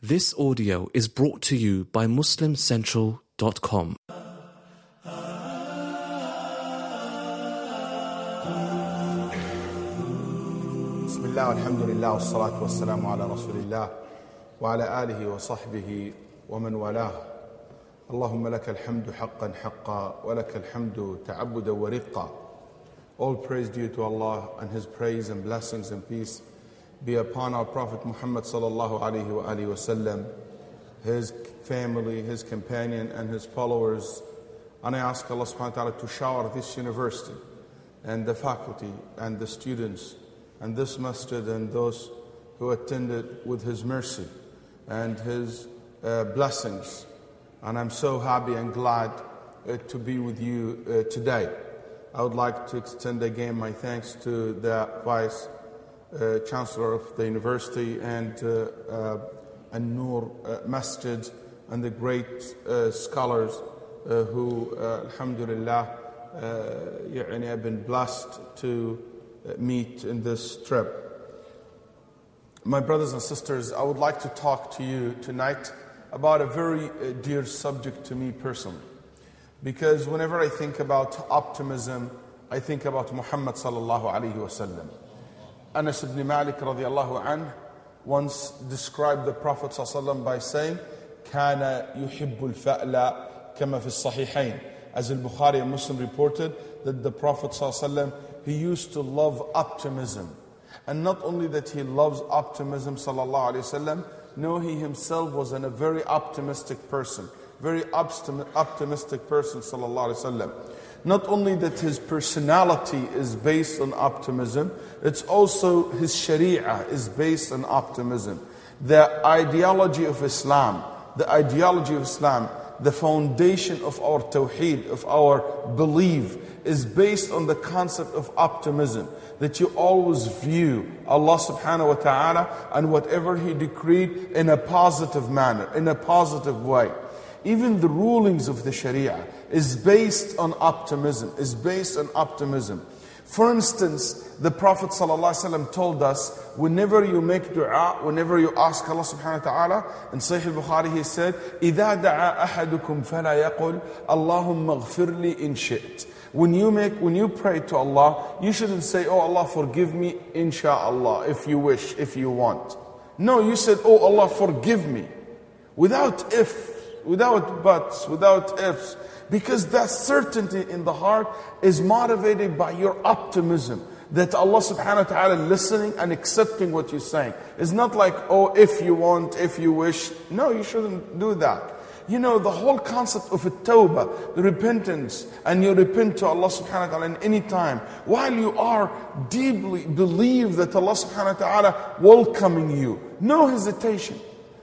This audio is brought to you by MuslimCentral.com. بسم الله والحمد لله والصلاة والسلام على رسول الله وعلى آله وصحبه ومن والاه. اللهم لك الحمد حقا حقا ولك الحمد تعبدا ورقا. All praise due to Allah, and His praise and blessings and peace be upon our Prophet Muhammad sallallahu alaihi wasallam, his family, his companion, and his followers. And I ask Allah subhanahu wa ta'ala to shower this university and the faculty and the students and this masjid and those who attended with His mercy and His blessings. And I'm so happy and glad to be with you today. I would like to extend again my thanks to the Vice Chancellor of the University and An-Nur Masjid and the great scholars who, alhamdulillah, have been blessed to meet in this trip. My brothers and sisters, I would like to talk to you tonight about a very dear subject to me personally. Because whenever I think about optimism, I think about Muhammad sallallahu alaihi wasallam. Anas ibn Malik radiallahu anh once described the Prophet sallallahu alaihi wasallam by saying, كَانَ يُحِبُّ الْفَأْلَ كَمَا فِي الصَّحِيحَيْن. As al-Bukhari and Muslim reported that the Prophet sallallahu alaihi wasallam, he used to love optimism. And not only that he loves optimism sallallahu alaihi wasallam, no, he himself was a very optimistic person. Very optimistic person sallallahu alaihi wasallam. Not only that his personality is based on optimism, it's also his sharia is based on optimism. The ideology of Islam, the foundation of our tawheed, of our belief, is based on the concept of optimism. That you always view Allah subhanahu wa ta'ala and whatever He decreed in a positive manner, in a positive way. Even the rulings of the Sharia is based on optimism, For instance, the Prophet ﷺ told us, whenever you make dua, whenever you ask Allah subhanahu wa ta'ala, in Sahih al-Bukhari he said, إِذَا دَعَا أَحَدُكُمْ فَلَا يَقُلْ اللَّهُمَّ اغْفِرْ لِي إِن شِئْتَ. When you pray to Allah, you shouldn't say, oh Allah forgive me, insha'Allah, if you wish, if you want. No, you said, oh Allah forgive me. Without if, without buts, without ifs. Because that certainty in the heart is motivated by your optimism. That Allah subhanahu wa ta'ala listening and accepting what you're saying. It's not like, oh, if you want, if you wish. No, you shouldn't do that. You know, the whole concept of a tawbah, the repentance, and you repent to Allah subhanahu wa ta'ala in any time, while you are deeply believe that Allah subhanahu wa ta'ala welcoming you. No hesitation.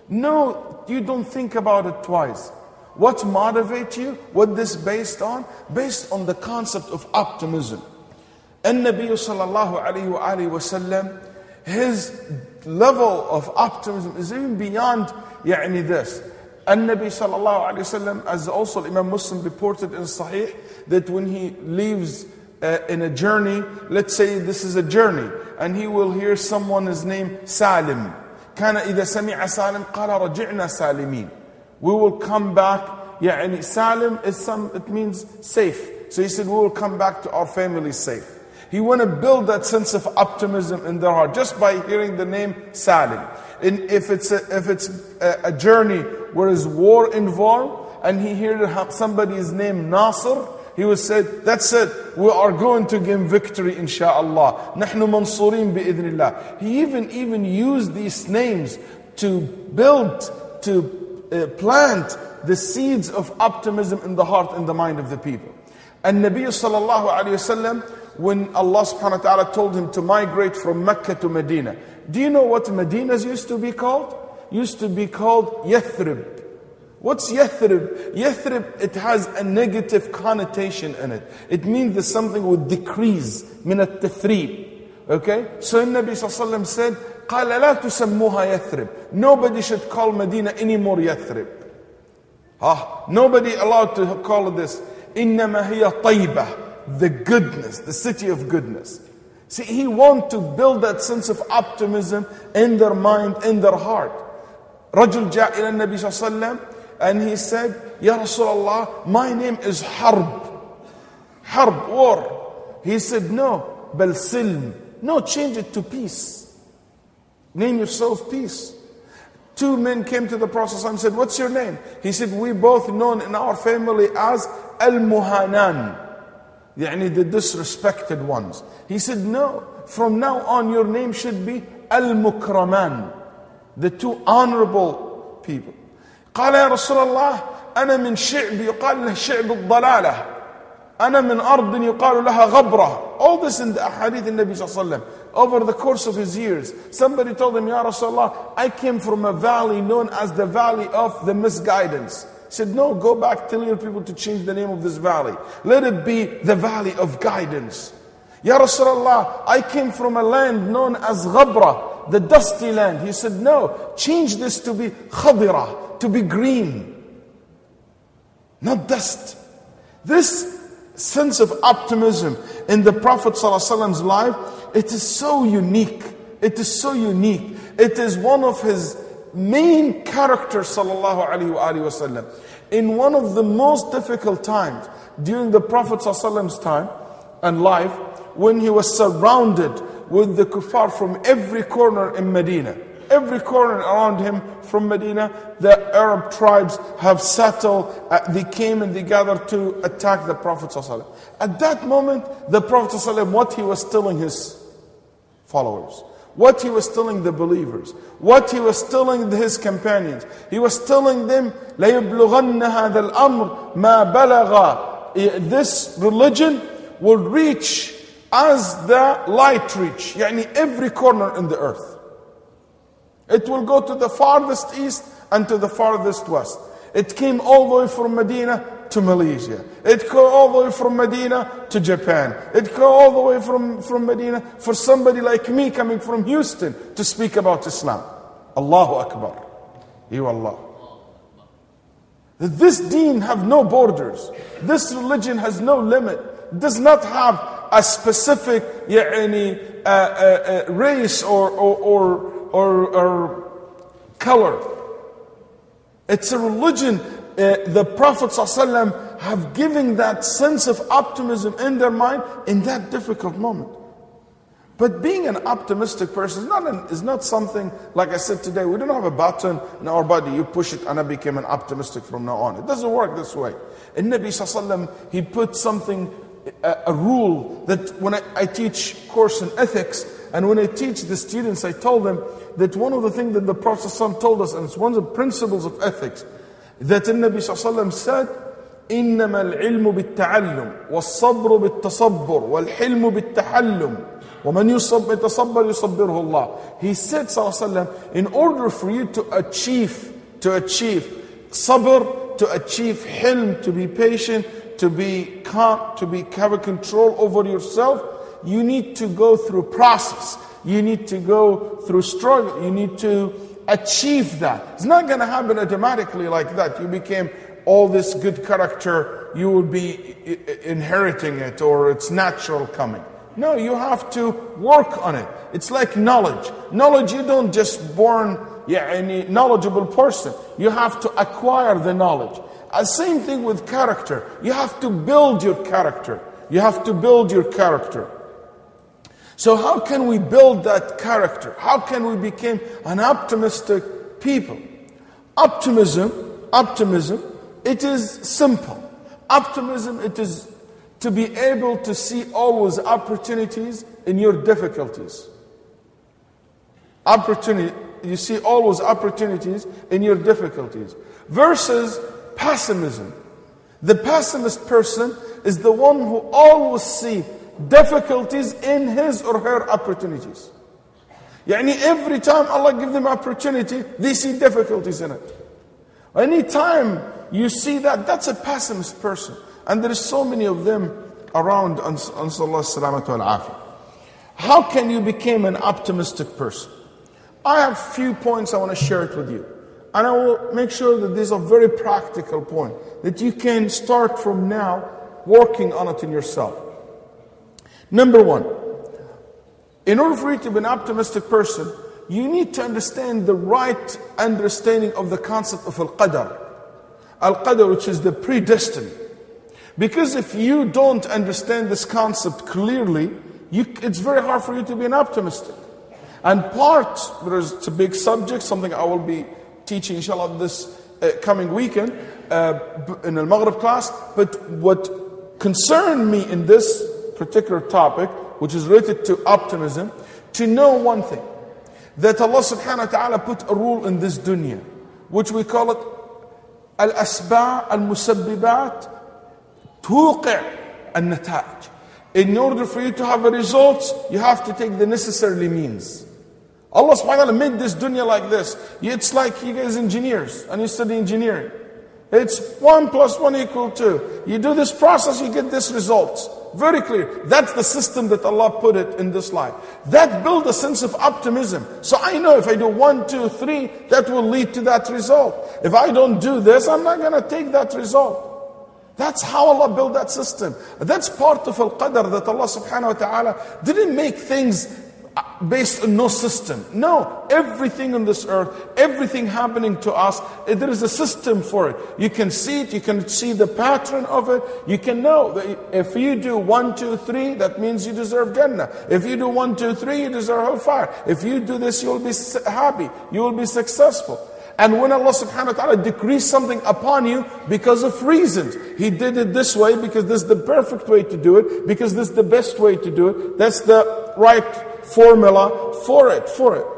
No, you don't think about it twice. What motivates you? What this based on? Based on the concept of optimism. And Nabi sallallahu alayhi wa sallam, his level of optimism is even beyond this. And Nabi sallallahu alayhi wa sallam, as also Imam Muslim reported in Sahih, that when he leaves in a journey, let's say this is a journey, and he will hear someone is named Salim. كان إذا سمع سالم قال رجعنا سالمين. We will come back. Salim is it means safe. So he said, we will come back to our family safe. He want to build that sense of optimism in their heart just by hearing the name Salim. And if it's a journey where is war involved, and he heard somebody's name Nasr, he would say, that's it, we are going to gain victory insha'Allah. نحن منصورين بإذن الله. He even used these names to build, to plant the seeds of optimism in the heart and the mind of the people. And Nabi sallallahu alayhi wasallam, when Allah subhanahu wa ta'ala told him to migrate from Mecca to Medina, do you know what Medina used to be called? Used to be called Yathrib. What's Yathrib? Yathrib, it has a negative connotation in it. It means that something would decrease, min at-tathrib. Okay? So Nabi sallallahu alayhi wasallam said, قال لا تسموها يثرب. Nobody should call Medina anymore Yathrib. Nobody allowed to call it this. إنما هي طيبة. The goodness, the city of goodness. See, he wants to build that sense of optimism in their mind, in their heart. رجل جاء إلى النبي صلى الله عليه وسلم and he said, Ya Rasulullah, my name is Harb. Harb, war. He said, no, bal silm. No, change it to peace. Name yourself peace. Two men came to the Prophet and said, what's your name? He said, we both known in our family as Al-Muhanan. Yani the disrespected ones. He said, no, from now on your name should be Al-Mukraman. The two honorable people. قال يا رسول الله أنا من شعب يقال له شعب الضلالة أنا من أرض يقال لها غبرة. All this in the ahadith in Nabi sallallahu alayhi wa sallam. Over the course of his years, somebody told him, Ya Rasulullah, I came from a valley known as the valley of the misguidance. He said, no, go back, tell your people to change the name of this valley. Let it be the valley of guidance. Ya Rasulullah, I came from a land known as Ghabra, the dusty land. He said, no, change this to be Khadira, to be green, not dust. This sense of optimism in the Prophet ﷺ's life, it is so unique. It is so unique. It is one of his main characters, sallallahu alaihi wasallam. In one of the most difficult times during the Prophet ﷺ's time and life, when he was surrounded with the kuffar from every corner in Medina. Every corner around him from Medina, the Arab tribes have settled. They came and they gathered to attack the Prophet ﷺ. At that moment, the Prophet ﷺ, what he was telling his followers, what he was telling the believers, what he was telling his companions, he was telling them, لَيُبْلُغَنَّ هَذَا الْأَمْرِ مَا بَلَغَ. This religion will reach as the light reach, يعني every corner in the earth. It will go to the farthest east and to the farthest west. It came all the way from Medina to Malaysia. It came all the way from Medina to Japan. It came all the way from Medina for somebody like me coming from Houston to speak about Islam. Allahu Akbar. You Allah. This deen have no borders. This religion has no limit. It does not have a specific race or color. It's a religion. The Prophet ﷺ have given that sense of optimism in their mind in that difficult moment. But being an optimistic person is not something, like I said today, we don't have a button in our body, you push it and I became an optimistic from now on. It doesn't work this way. In Nabi ﷺ, he put something, a rule that when I teach course in ethics, and when I teach the students, I told them that one of the things that the Prophet ﷺ told us, and it's one of the principles of ethics, that the Nabi ﷺ said, إِنَّمَا الْعِلْمُ بِالتَّعَلُّمِ وَالصَّبْرُ بِالتَّصَبُّرِ وَالْحِلْمُ بِالتَّحَلُّمِ وَمَنْ يُصَبْرُ يُصَبِّرْهُ اللَّهِ. He said, ﷺ, in order for you to achieve sabr, to achieve hilm, to be patient, to be calm, to have control over yourself, you need to go through process. You need to go through struggle. You need to achieve that. It's not going to happen automatically like that. You became all this good character, you will be inheriting it, or it's natural coming. No, you have to work on it. It's like knowledge. Knowledge, you don't just born any knowledgeable person. You have to acquire the knowledge. Same thing with character. You have to build your character. You have to build your character. So how can we build that character? How can we become an optimistic people? Optimism, it is simple. Optimism, it is to be able to see always opportunities in your difficulties. You see always opportunities in your difficulties. Versus pessimism. The pessimist person is the one who always sees difficulties in his or her opportunities. Every time Allah gives them opportunity, they see difficulties in it. Anytime you see that, that's a pessimist person. And there is so many of them around. How can you become an optimistic person? I have a few points I want to share it with you. And I will make sure that these are very practical points, that you can start from now working on it in yourself. Number one, in order for you to be an optimistic person, you need to understand the right understanding of the concept of Al-Qadr. Al-Qadr, which is the predestined. Because if you don't understand this concept clearly, it's very hard for you to be an optimist. And it's a big subject, something I will be teaching inshallah this coming weekend in the Maghrib class. But what concerned me in this particular topic, which is related to optimism, to know one thing, that Allah subhanahu wa ta'ala put a rule in this dunya, which we call it al-asba' al-musabbibat tuqi' al-nata'ij. In order for you to have a result, you have to take the necessary means. Allah subhanahu wa ta'ala made this dunya like this. It's like you guys engineers and you study engineering. It's 1 + 1 = 2. You do this process, you get this result. Very clear. That's the system that Allah put it in this life. That builds a sense of optimism. So I know if I do 1, 2, 3, that will lead to that result. If I don't do this, I'm not going to take that result. That's how Allah built that system. That's part of Al-Qadr, that Allah subhanahu wa ta'ala didn't make things based on no system. No, everything on this earth, everything happening to us, there is a system for it. You can see it, you can see the pattern of it. You can know that if you do 1, 2, 3, that means you deserve Jannah. If you do 1, 2, 3, you deserve hellfire. If you do this, you will be happy, you will be successful. And when Allah subhanahu wa ta'ala decrees something upon you because of reasons, He did it this way because this is the perfect way to do it, because this is the best way to do it, that's the right formula for it.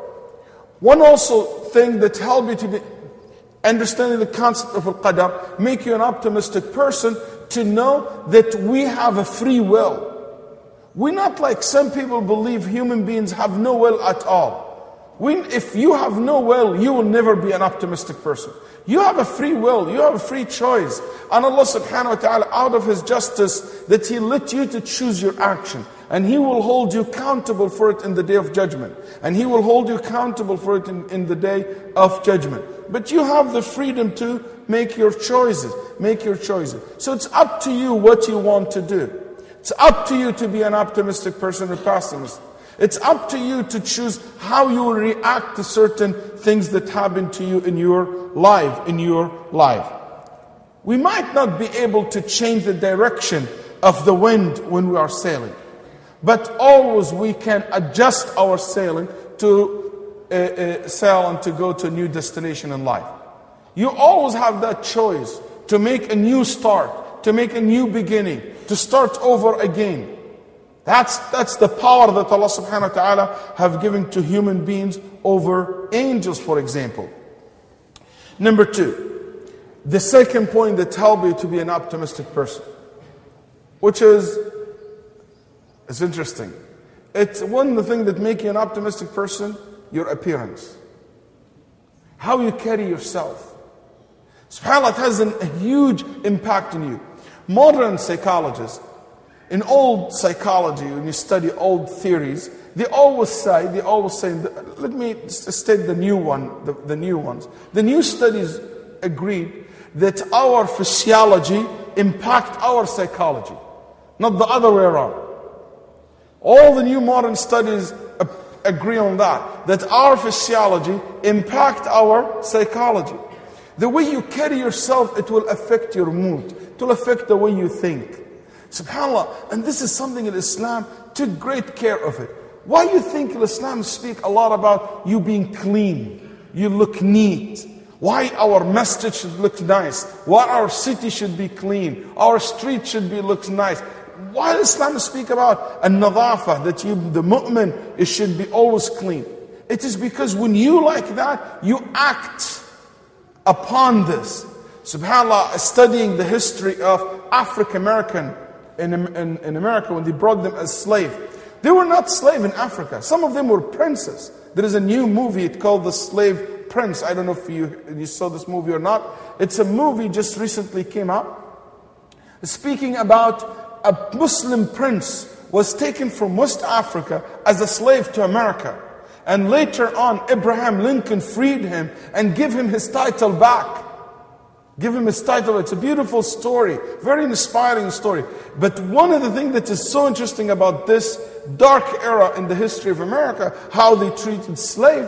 One also thing that helps you to be understanding the concept of Al-Qadr, make you an optimistic person, to know that we have a free will. We're not like some people believe human beings have no will at all. If you have no will, you will never be an optimistic person. You have a free will, you have a free choice. And Allah subhanahu wa ta'ala, out of His justice, that He let you to choose your action. And He will hold you accountable for it in the day of judgment. And He will hold you accountable for it in the day of judgment. But you have the freedom to make your choices. So it's up to you what you want to do. It's up to you to be an optimistic person or pessimist. It's up to you to choose how you will react to certain things that happen to you in your life. We might not be able to change the direction of the wind when we are sailing, but always we can adjust our sailing to sail and to go to a new destination in life. You always have that choice to make a new start, to make a new beginning, to start over again. That's the power that Allah subhanahu wa ta'ala have given to human beings over angels, for example. Number 2, the second point that helps you to be an optimistic person, which is, it's interesting. It's one of the things that make you an optimistic person, your appearance. How you carry yourself. SubhanAllah, it has a huge impact on you. Modern psychologists, in old psychology, when you study old theories, they always say, let me state the new ones. The new studies agreed that our physiology impact our psychology, not the other way around. All the new modern studies agree on that our physiology impact our psychology. The way you carry yourself, it will affect your mood. It will affect the way you think. SubhanAllah, and this is something in Islam took great care of it. Why you think Islam speak a lot about you being clean, you look neat? Why our masjid should look nice? Why our city should be clean? Our street should look nice? Why does Islam speak about an-nadhafa, that the mu'min, it should be always clean? It is because when you like that, you act upon this. SubhanAllah, studying the history of African American in America, when they brought them as slave, they were not slave in Africa. Some of them were princes. There is a new movie, it's called The Slave Prince. I don't know if you saw this movie or not. It's a movie just recently came out, speaking about a Muslim prince was taken from West Africa as a slave to America. And later on, Abraham Lincoln freed him and gave him his title back. Give him his title. It's a beautiful story, very inspiring story. But one of the things that is so interesting about this dark era in the history of America, how they treated slaves,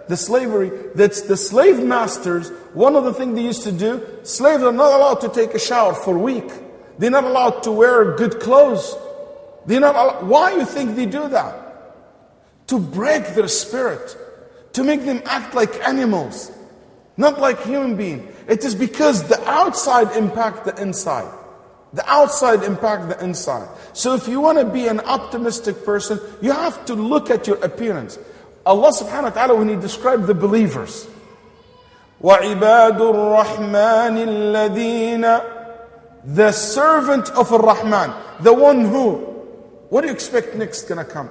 the slavery, that's the slave masters, one of the things they used to do, slaves are not allowed to take a shower for a week. They're not allowed to wear good clothes. Why do you think they do that? To break their spirit, to make them act like animals, not like human beings. It is because the outside impact the inside. The outside impact the inside. So if you want to be an optimistic person, you have to look at your appearance. Allah subhanahu wa ta'ala, when He described the believers, وَعِبَادُ الرَّحْمَنِ الَّذِينَ, the servant of Ar-Rahman, the one who, what do you expect next gonna come?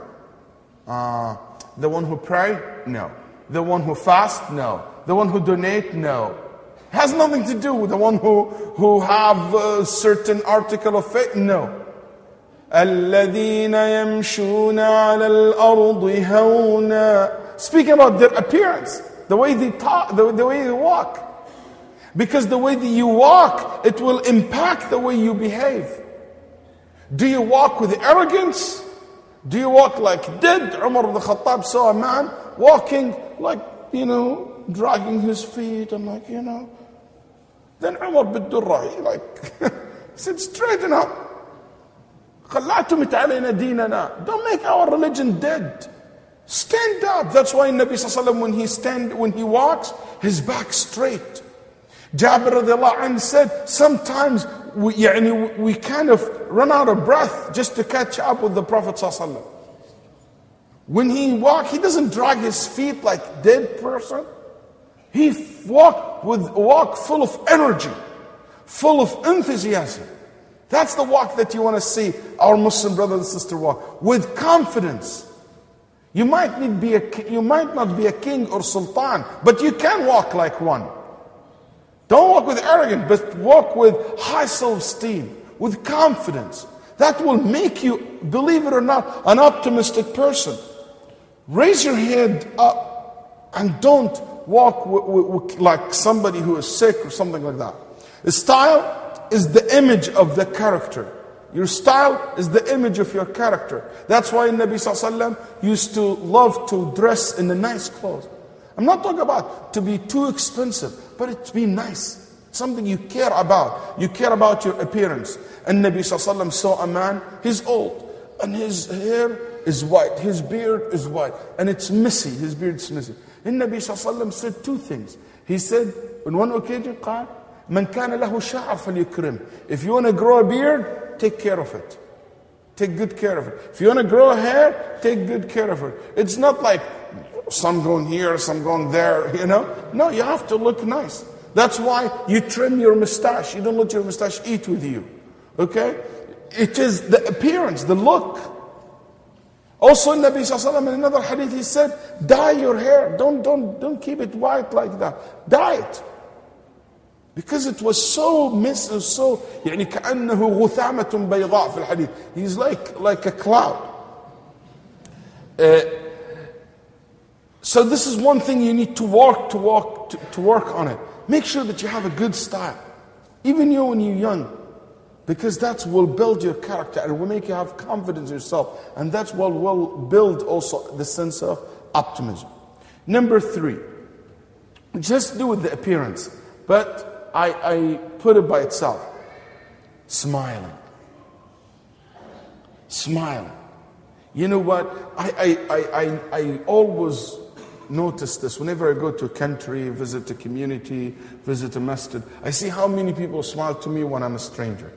The one who pray? No. The one who fast? No. The one who donate? No. Has nothing to do with the one who have a certain article of faith? No. الَّذِينَ يَمْشُونَ عَلَى الْأَرْضِ هَوْنًا. Speaking about their appearance, the way they talk, the way they walk. Because the way that you walk, it will impact the way you behave. Do you walk with arrogance? Do you walk like dead? Umar ibn Khattab saw a man walking like, dragging his feet and like, Then Umar bin Durrah, he said, straighten up. خَلَّعْتُمِتْ عَلَيْنَا دِينَنَا. Don't make our religion dead. Stand up. That's why Nabi sallallahu alaihi wasallam, when he walks, his back straight. Jabir radiallahu anhu said, sometimes we kind of run out of breath just to catch up with the Prophet sallallahu alaihi wasallam. When he walks, he doesn't drag his feet like a dead person. He walk full of energy, full of enthusiasm. That's the walk that you want to see our Muslim brother and sister walk, with confidence. You might not be a king or sultan, but you can walk like one. Don't walk with arrogance, but walk with high self-esteem, with confidence. That will make you, believe it or not, an optimistic person. Raise your head up and don't walk like somebody who is sick or something like that. The style is the image of the character. Your style is the image of your character. That's why Nabi sallallahu alaihi wasallam used to love to dress in the nice clothes. I'm not talking about to be too expensive, but it to be nice. Something you care about. You care about your appearance. And Nabi sallallahu alaihi wasallam saw a man, he's old, and his hair is white, his beard is white, and it's messy, his beard is messy. And Nabi sallallahu alaihi wasallam said two things. He said, on one occasion, قال, من كان له شعر فليكرم. If you want to grow a beard, take care of it. Take good care of it. If you want to grow hair, take good care of it. It's not like some going here, some going there, No, you have to look nice. That's why you trim your mustache. You don't let your mustache eat with you. Okay? It is the appearance, the look. Also, Nabi sallallahu alaihi wasallam in another hadith, he said, dye your hair. Don't keep it white like that. Dye it. Because it was so messy, so كأنه غثامة بيضاء في الحديث. He's like a cloud. So this is one thing you need to work on it. Make sure that you have a good style. Even you when you're young. Because that will build your character and will make you have confidence in yourself. And that's what will build also the sense of optimism. Number 3. Just do with the appearance. But I put it by itself. Smiling. Smiling. You know what? I always notice this. Whenever I go to a country, visit a community, visit a masjid, I see how many people smile to me when I'm a stranger.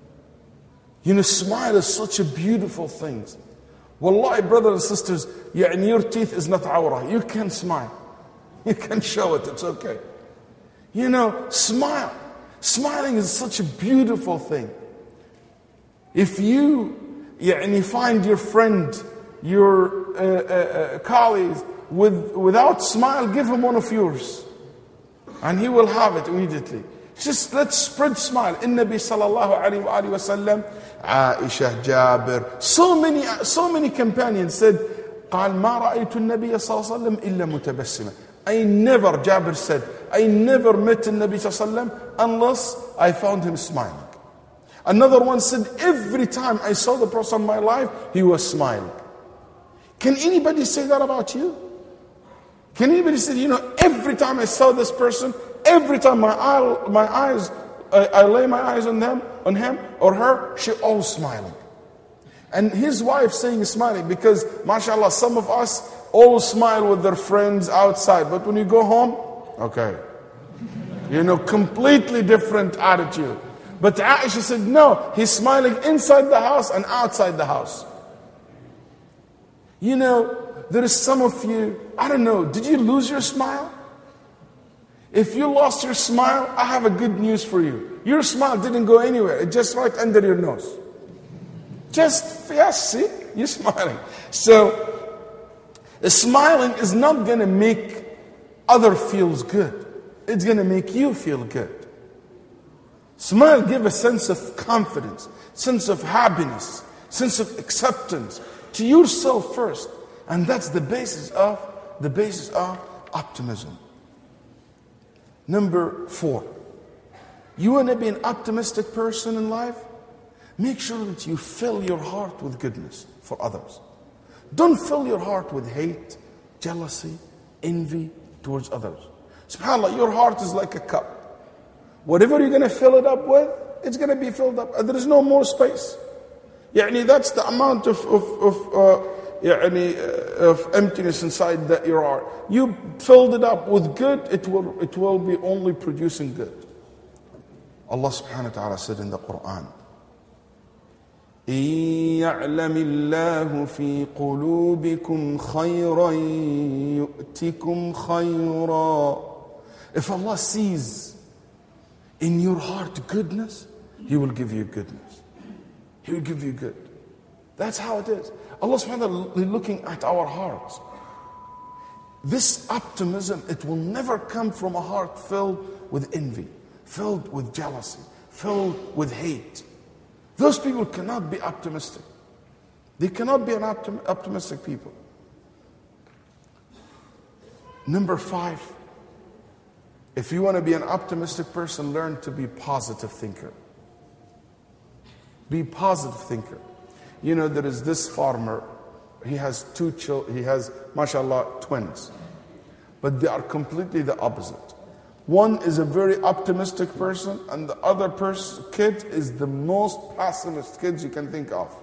Smile is such a beautiful thing. Wallahi, brothers and sisters, your teeth is not awrah. You can smile. You can show it. It's okay. Smile. Smiling is such a beautiful thing. If you find your friend, your colleagues, without smile, give him one of yours. And he will have it immediately. Just let's spread smile. In Nabi sallallahu alayhi wa sallam, Aisha, Jabir, so many companions said, قال ما رأيت النبي صلى الله عليه وسلم إلا متبسما. Jabir said, I never met the Nabi sallallahu alayhi wa sallam unless I found him smiling. Another one said, every time I saw the Prophet in my life, he was smiling. Can anybody say that about you? Can anybody say, every time I saw this person, every time I lay my eyes on him or her, she always smiling. And his wife saying smiling because, mashallah, some of us always smile with their friends outside. But when you go home, okay. Completely different attitude. But Aisha said, no, he's smiling inside the house and outside the house. There is some of you, I don't know, did you lose your smile? If you lost your smile, I have a good news for you. Your smile didn't go anywhere. It's just right under your nose. See, you're smiling. So, smiling is not going to make other feels good. It's going to make you feel good. Smile gives a sense of confidence, sense of happiness, sense of acceptance to yourself first. And that's the basis of optimism. Number 4. You want to be an optimistic person in life? Make sure that you fill your heart with goodness for others. Don't fill your heart with hate, jealousy, envy towards others. SubhanAllah, your heart is like a cup. Whatever you're going to fill it up with, it's going to be filled up. There is no more space. That's the amount of emptiness inside your heart. You filled it up with good, it will be only producing good. Allah subhanahu wa ta'ala said in the Quran, إِن يَعْلَمِ اللَّهُ فِي قُلُوبِكُمْ خَيْرًا يُؤْتِكُمْ خَيْرًا. If Allah sees in your heart goodness, He will give you goodness. He will give you good. That's how it is. Allah subhanahu wa ta'ala is looking at our hearts. This optimism, it will never come from a heart filled with envy, filled with jealousy, filled with hate. Those people cannot be optimistic. They cannot be an optimistic people. Number 5, if you want to be an optimistic person, learn to be a positive thinker. Be a positive thinker. There is this farmer, he has 2 children, he has, mashallah, twins. But they are completely the opposite. One is a very optimistic person, and the other kid is the most pessimist kids you can think of.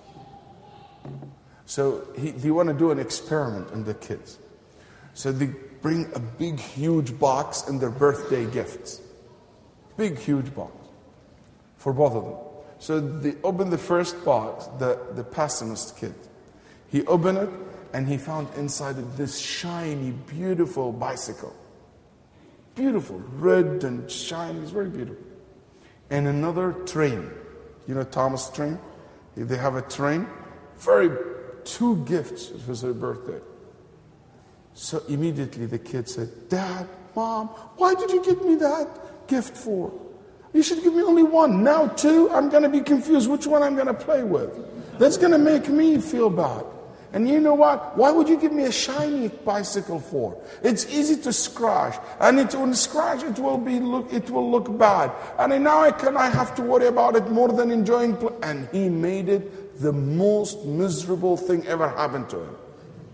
So they want to do an experiment on the kids. So they bring a big, huge box in their birthday gifts. Big, huge box for both of them. So they open the first box, the pessimist kid. He opened it, and he found inside it this shiny, beautiful bicycle. Beautiful, red and shiny, it's very beautiful. And another train. Thomas train? They have a train. 2 gifts for their birthday. So immediately the kid said, Dad, Mom, why did you give me that gift for? You should give me only 1. Now 2, I'm going to be confused which one I'm going to play with. That's going to make me feel bad. And you know what? Why would you give me a shiny bicycle for? It's easy to scratch. And when scratch, it will look bad. And now I have to worry about it more than enjoying play. And he made it the most miserable thing ever happened to him.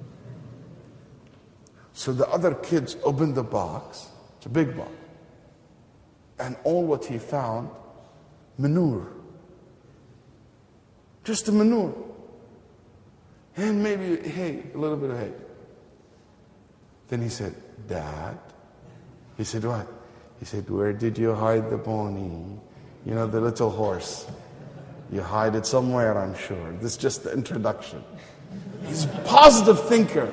So the other kids opened the box. It's a big box. And all what he found, manure. Just a manure. And maybe hay, a little bit of hay. Then he said, Dad. He said, what? He said, where did you hide the pony? The little horse. You hide it somewhere, I'm sure. This is just the introduction. He's a positive thinker.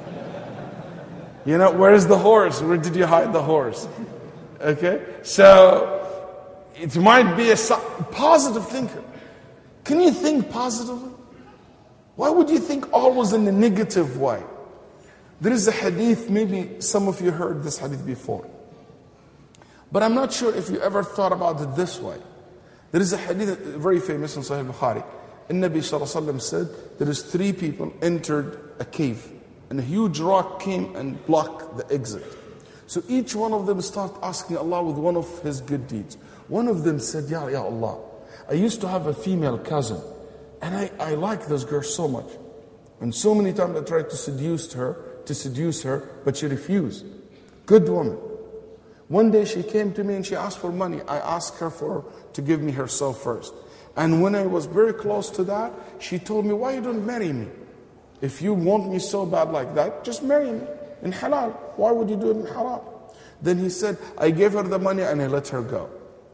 Where's the horse? Where did you hide the horse? Okay? So, it might be a positive thinker. Can you think positively? Why would you think always in a negative way? There is a hadith, maybe some of you heard this hadith before. But I'm not sure if you ever thought about it this way. There is a hadith very famous in Sahih Bukhari. The Nabi sallallahu alaihi wasallam said, there is 3 people entered a cave. And a huge rock came and blocked the exit. So each one of them started asking Allah with one of his good deeds. One of them said, Ya Allah, I used to have a female cousin. And I like this girl so much. And so many times I tried to seduce her, to seduce her, but she refused. Good woman. One day she came to me and she asked for money. I asked her to give me herself first. And when I was very close to that, she told me, why you don't marry me? If you want me so bad like that, just marry me in halal. Why would you do it in haram? Then he said, I gave her the money and I let her go.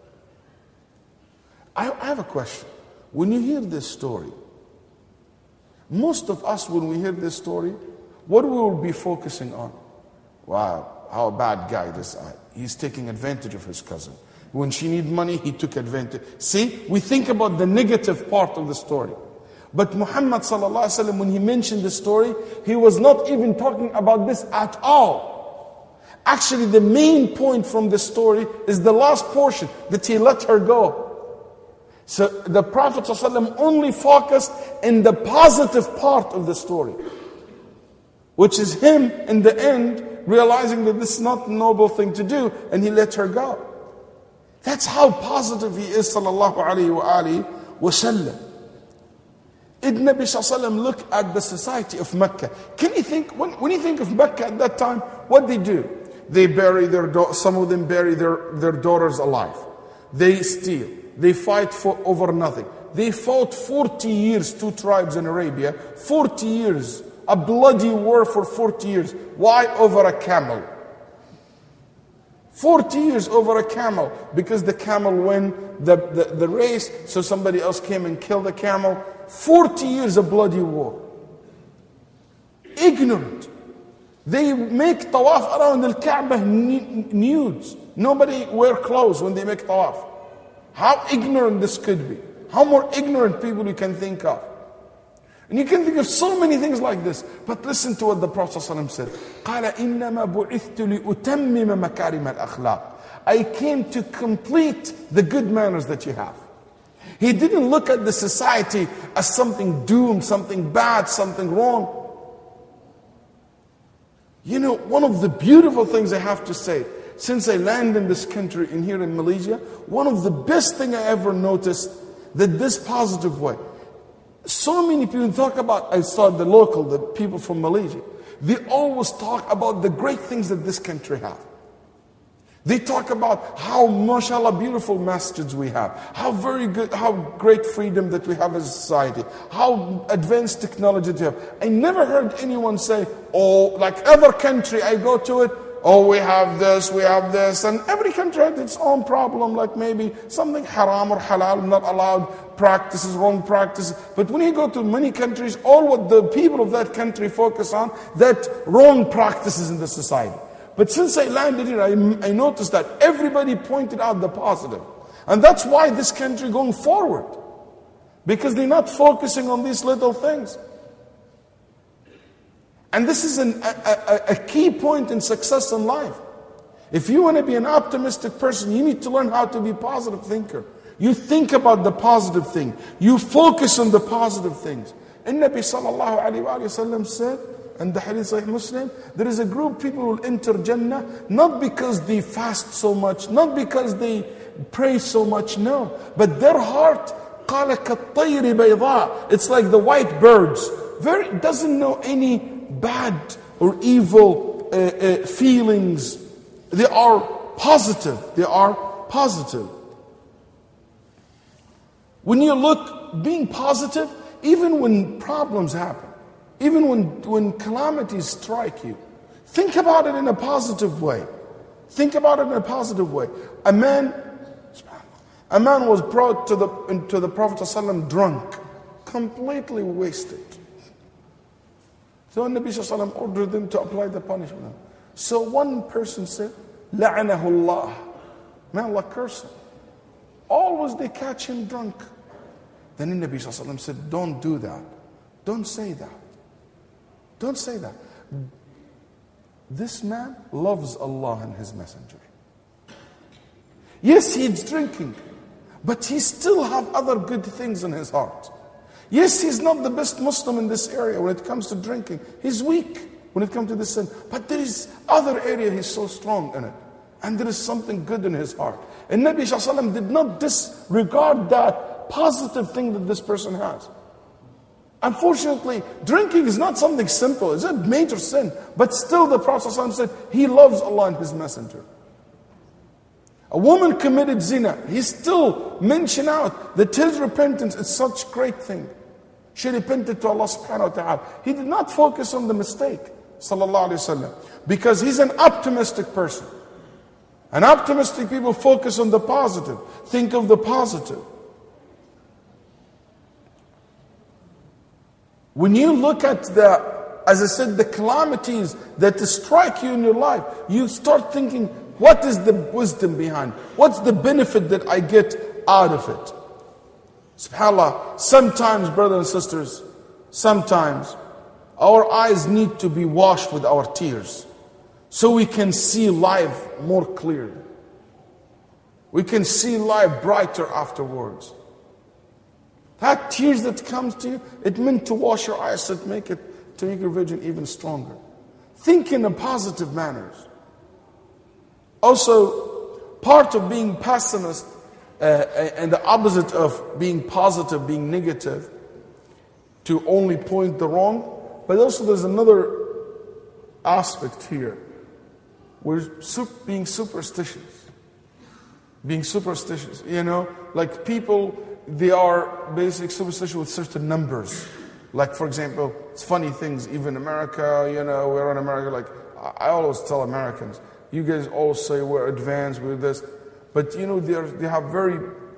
I have a question. When you hear this story, most of us, when we hear this story, what we will be focusing on? Wow, how a bad guy this guy. He's taking advantage of his cousin. When she needed money, he took advantage. See, we think about the negative part of the story. But Muhammad sallallahu alaihi wasallam, when he mentioned the story, he was not even talking about this at all. Actually, the main point from the story is the last portion, that he let her go. So the Prophet ﷺ only focused in the positive part of the story, which is him in the end realizing that this is not a noble thing to do, and he let her go. That's how positive he is, sallallahu alayhi wa sallam. Did Nabi ﷺ look at the society of Mecca? Can you think, when you think of Mecca at that time, what they do? They bury some of them bury their daughters alive. They steal. They fight over nothing. They fought 40 years, two tribes in Arabia, 40 years, a bloody war for 40 years. Why? Over a camel. 40 years over a camel, because the camel won the race, so somebody else came and killed the camel. 40 years of bloody war. Ignorant. They make tawaf around the Kaaba nudes. Nobody wear clothes when they make tawaf. How ignorant this could be. How more ignorant people you can think of. And you can think of so many things like this. But listen to what the Prophet ﷺ said. قَالَ إِنَّمَا بُعِثْتُ لِأُتَمِّمَ مَكَارِمَ الْأَخْلَاقِ. I came to complete the good manners that you have. He didn't look at the society as something doomed, something bad, something wrong. You know, one of the beautiful things I have to say, since I landed in this country and here in Malaysia, one of the best thing I ever noticed, that this positive way. So many people talk about, I saw the people from Malaysia, they always talk about the great things that this country has. They talk about how, mashallah, beautiful masjids we have, how very good, how great freedom that we have as a society, how advanced technology we have. I never heard anyone say, oh, like other country, I go to it, oh, we have this, and every country has its own problem, like maybe something haram or halal, not allowed practices, wrong practices. But when you go to many countries, all what the people of that country focus on, that wrong practices in the society. But since I landed here, I noticed that everybody pointed out the positive. And that's why this country going forward. Because they're not focusing on these little things. And this is a key point in success in life. If you want to be an optimistic person, you need to learn how to be a positive thinker. You think about the positive thing. You focus on the positive things. And Nabi sallallahu alayhi wa sallam said, and the hadith Sahih Muslim, there is a group of people who will enter Jannah, not because they fast so much, not because they pray so much, no. But their heart, قَالَ كَالطَّيْرِ بَيْضَاء. It's like the white birds. Doesn't know any bad or evil feelings. They are positive. They are positive. When you look, being positive, even when problems happen, even when calamities strike you, think about it in a positive way. Think about it in a positive way. A man was brought to the Prophet ﷺ drunk, completely wasted. So Nabi ﷺ ordered them to apply the punishment. So one person said, لَعَنَهُ اللَّهِ. May Allah curse him. Always they catch him drunk. Then the Nabi ﷺ said, don't do that. Don't say that. Don't say that. This man loves Allah and His Messenger. Yes, he's drinking, but he still have other good things in his heart. Yes, he's not the best Muslim in this area when it comes to drinking. He's weak when it comes to this sin. But there is other area he's so strong in it. And there is something good in his heart. And Nabi ﷺ did not disregard that positive thing that this person has. Unfortunately, drinking is not something simple. It's a major sin. But still the Prophet ﷺ said, he loves Allah and His Messenger. A woman committed zina. He still mentioned out that his repentance is such a great thing. She repented to Allah subhanahu wa ta'ala. He did not focus on the mistake, sallallahu alayhi wa sallam, because he's an optimistic person. And optimistic people focus on the positive. Think of the positive. When you look at as I said, the calamities that strike you in your life, you start thinking, what is the wisdom behind? What's the benefit that I get out of it? SubhanAllah, sometimes, brothers and sisters, sometimes our eyes need to be washed with our tears so we can see life more clearly. We can see life brighter afterwards. That tears that comes to you, it meant to wash your eyes to make your vision even stronger. Think in a positive manners. Also, part of being pessimist and the opposite of being positive, being negative, to only point the wrong. But also there's another aspect here. We're being superstitious. Being superstitious. You know, like people, they are basically superstitious with certain numbers. Like, for example, it's funny things, even America, you know, we're in America, like, I always tell Americans, you guys all say we're advanced with this, but you know, they have very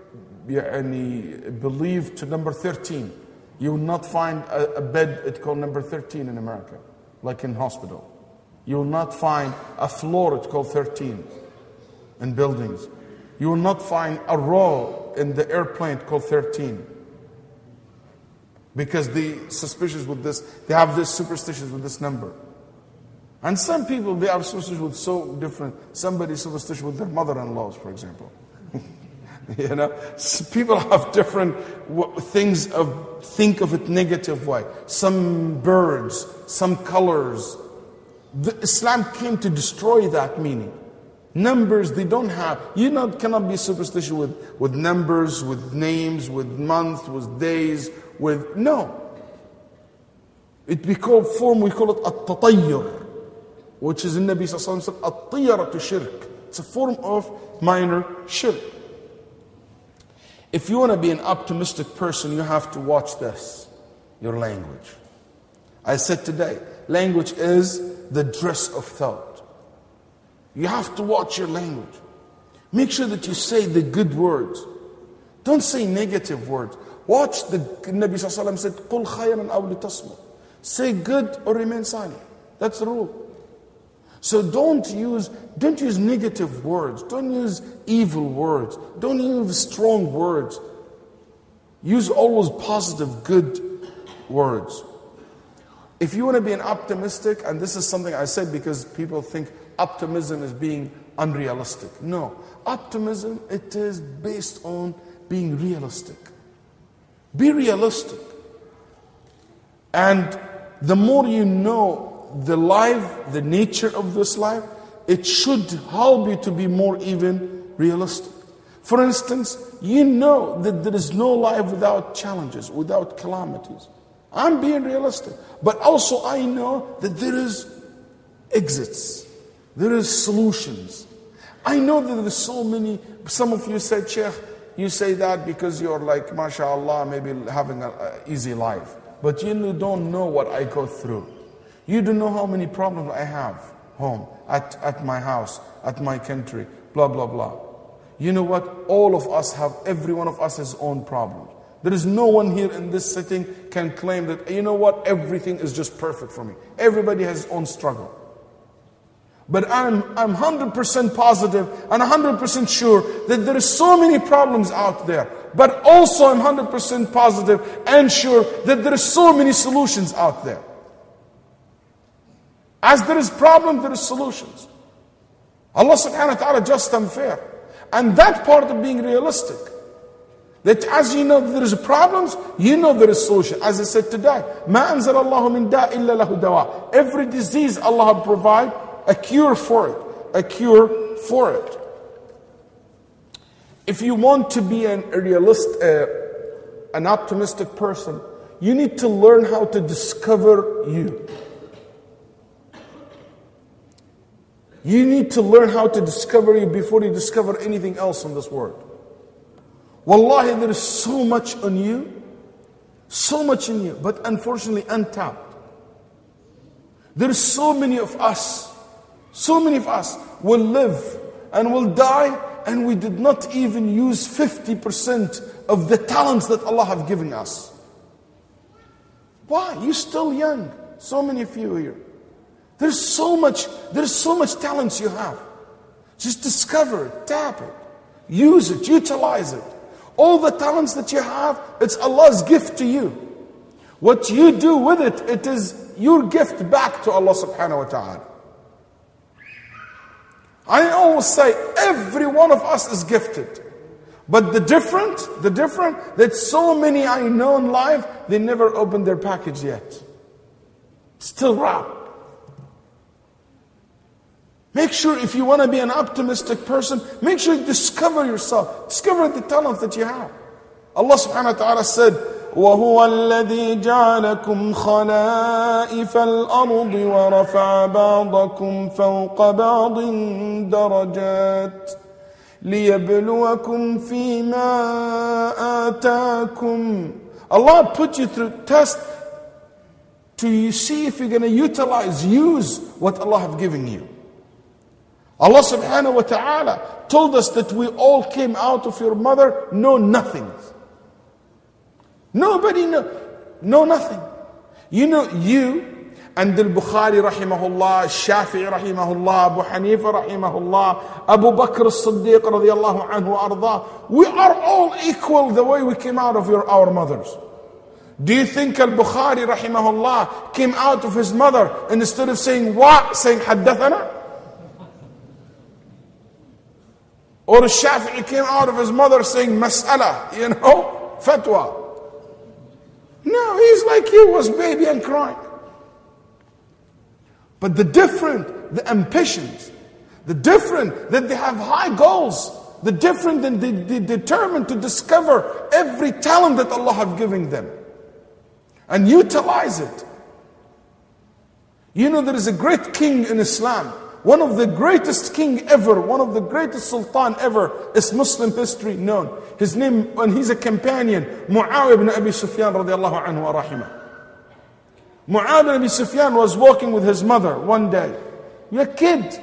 belief to number 13. You will not find a bed it's called number 13 in America, like in hospital. You will not find a floor it's called 13 in buildings. You will not find a row in the airplane called 13. Because they suspicious with this, they have this superstitions with this number. And some people, they are superstitious with so different. Somebody superstitious with their mother-in-laws, for example. You know, people have different things think of it negative way. Some birds, some colors. Islam came to destroy that meaning. Numbers, they don't have. You cannot be superstitious with numbers, with names, with months, with days, with no. It we call it at-tatayyur, which is in Nabi sallallahu alaihi wasallam at-tiyaratu shirk. It's a form of minor shirk. If you want to be an optimistic person, you have to watch this, your language. I said today, language is the dress of thought. You have to watch your language. Make sure that you say the good words. Don't say negative words. Watch the Nabi sallallahu alaihi wasallam said, "Qul khayran aw litasmut." Say good or remain silent. That's the rule. So don't use negative words. Don't use evil words. Don't use strong words. Use always positive, good words. If you want to be an optimistic, and this is something I said because people think optimism is being unrealistic. No. Optimism, it is based on being realistic. Be realistic. And the more you know the life, the nature of this life, it should help you to be more even realistic. For instance, you know that there is no life without challenges, without calamities. I'm being realistic. But also I know that there is exits. There is solutions. I know that there is so many. Some of you said, Sheikh, you say that because you're like, mashallah, maybe having an easy life. But you don't know what I go through. You don't know how many problems I have home, at my house, at my country, blah, blah, blah. You know what? All of us have, every one of us has his own problems. There is no one here in this sitting can claim that, you know what, everything is just perfect for me. Everybody has his own struggle. But I'm 100% positive and 100% sure that there are so many problems out there. But also I'm 100% positive and sure that there are so many solutions out there. As there is problem, there is solutions. Allah subhanahu wa ta'ala just and fair. And that part of being realistic. That as you know there is problems, you know there is solution. As I said today, مَا أَنزَلَ اللَّهُ مِن دَاءٍ إِلَّا لَهُ دَوَاءٍ. Every disease Allah provide a cure for it. A cure for it. If you want to be an optimistic person, you need to learn how to discover you. You need to learn how to discover you before you discover anything else in this world. Wallahi, there is so much on you, but unfortunately untapped. There are so many of us will live and will die, and we did not even use 50% of the talents that Allah have given us. Why? You're still young. So many of you here. There's so much talents you have. Just discover it, tap it, use it, utilize it. All the talents that you have, it's Allah's gift to you. What you do with it, it is your gift back to Allah subhanahu wa ta'ala. I always say, every one of us is gifted. But the different, that so many I know in life, they never opened their package yet. Still wrapped. Make sure if you want to be an optimistic person, make sure you discover yourself. Discover the talent that you have. Allah subhanahu wa ta'ala said, وَهُوَ الَّذِي جَعَلَكُمْ خَلَائِفَ الْأَرْضِ وَرَفَعَ بَعْضَكُمْ فَوْقَ بَعْضٍ دَرَجَاتٍ لِيَبْلُوَكُمْ فِي مَا آتَاكُمْ. Allah put you through test to see if you're going to use what Allah have given you. Allah subhanahu wa ta'ala told us that we all came out of your mother, know nothing. Nobody know nothing. You and al-Bukhari rahimahullah, Shafi'i rahimahullah, Abu Hanifa rahimahullah, Abu Bakr as-Siddiq radiyallahu anhu arda. We are all equal the way we came out of our mothers. Do you think al-Bukhari rahimahullah came out of his mother and instead of saying what, saying haddathana? Or Shafi'i came out of his mother saying mas'ala, fatwa. No, he's like you, was baby and crying. But the ambitions, that they have high goals, that they determined to discover every talent that Allah have given them and utilize it. There is a great king in Islam, one of the greatest king ever, one of the greatest sultan ever is Muslim history known. His name, and he's a companion, Muawiyah ibn Abi Sufyan radiallahu anhu wa rahimah. Muawiyah ibn Abi Sufyan was walking with his mother one day. You're a kid.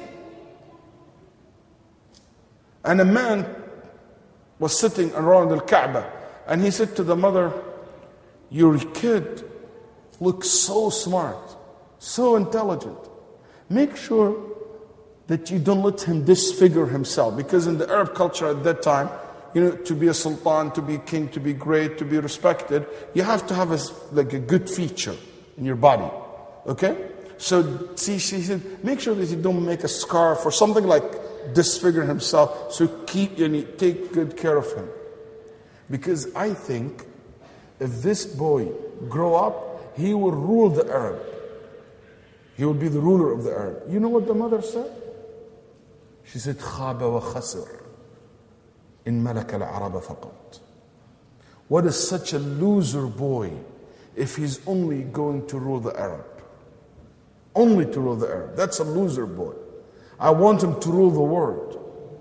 And a man was sitting around the Kaaba. And he said to the mother, your kid looks so smart, so intelligent. Make sure that you don't let him disfigure himself. Because in the Arab culture at that time, to be a sultan, to be a king, to be great, to be respected, you have to have a good feature in your body. Okay? So she said, make sure that you don't make a scarf or something like disfigure himself. So take good care of him. Because I think if this boy grow up, he will rule the Arab. He will be the ruler of the Arab. You know what the mother said? She said, خَابَ وَخَسِرْ إِن مَلَكَ الْعَرَبَ فَقَطْ. What is such a loser boy if he's only going to rule the Arab? Only to rule the Arab. That's a loser boy. I want him to rule the world.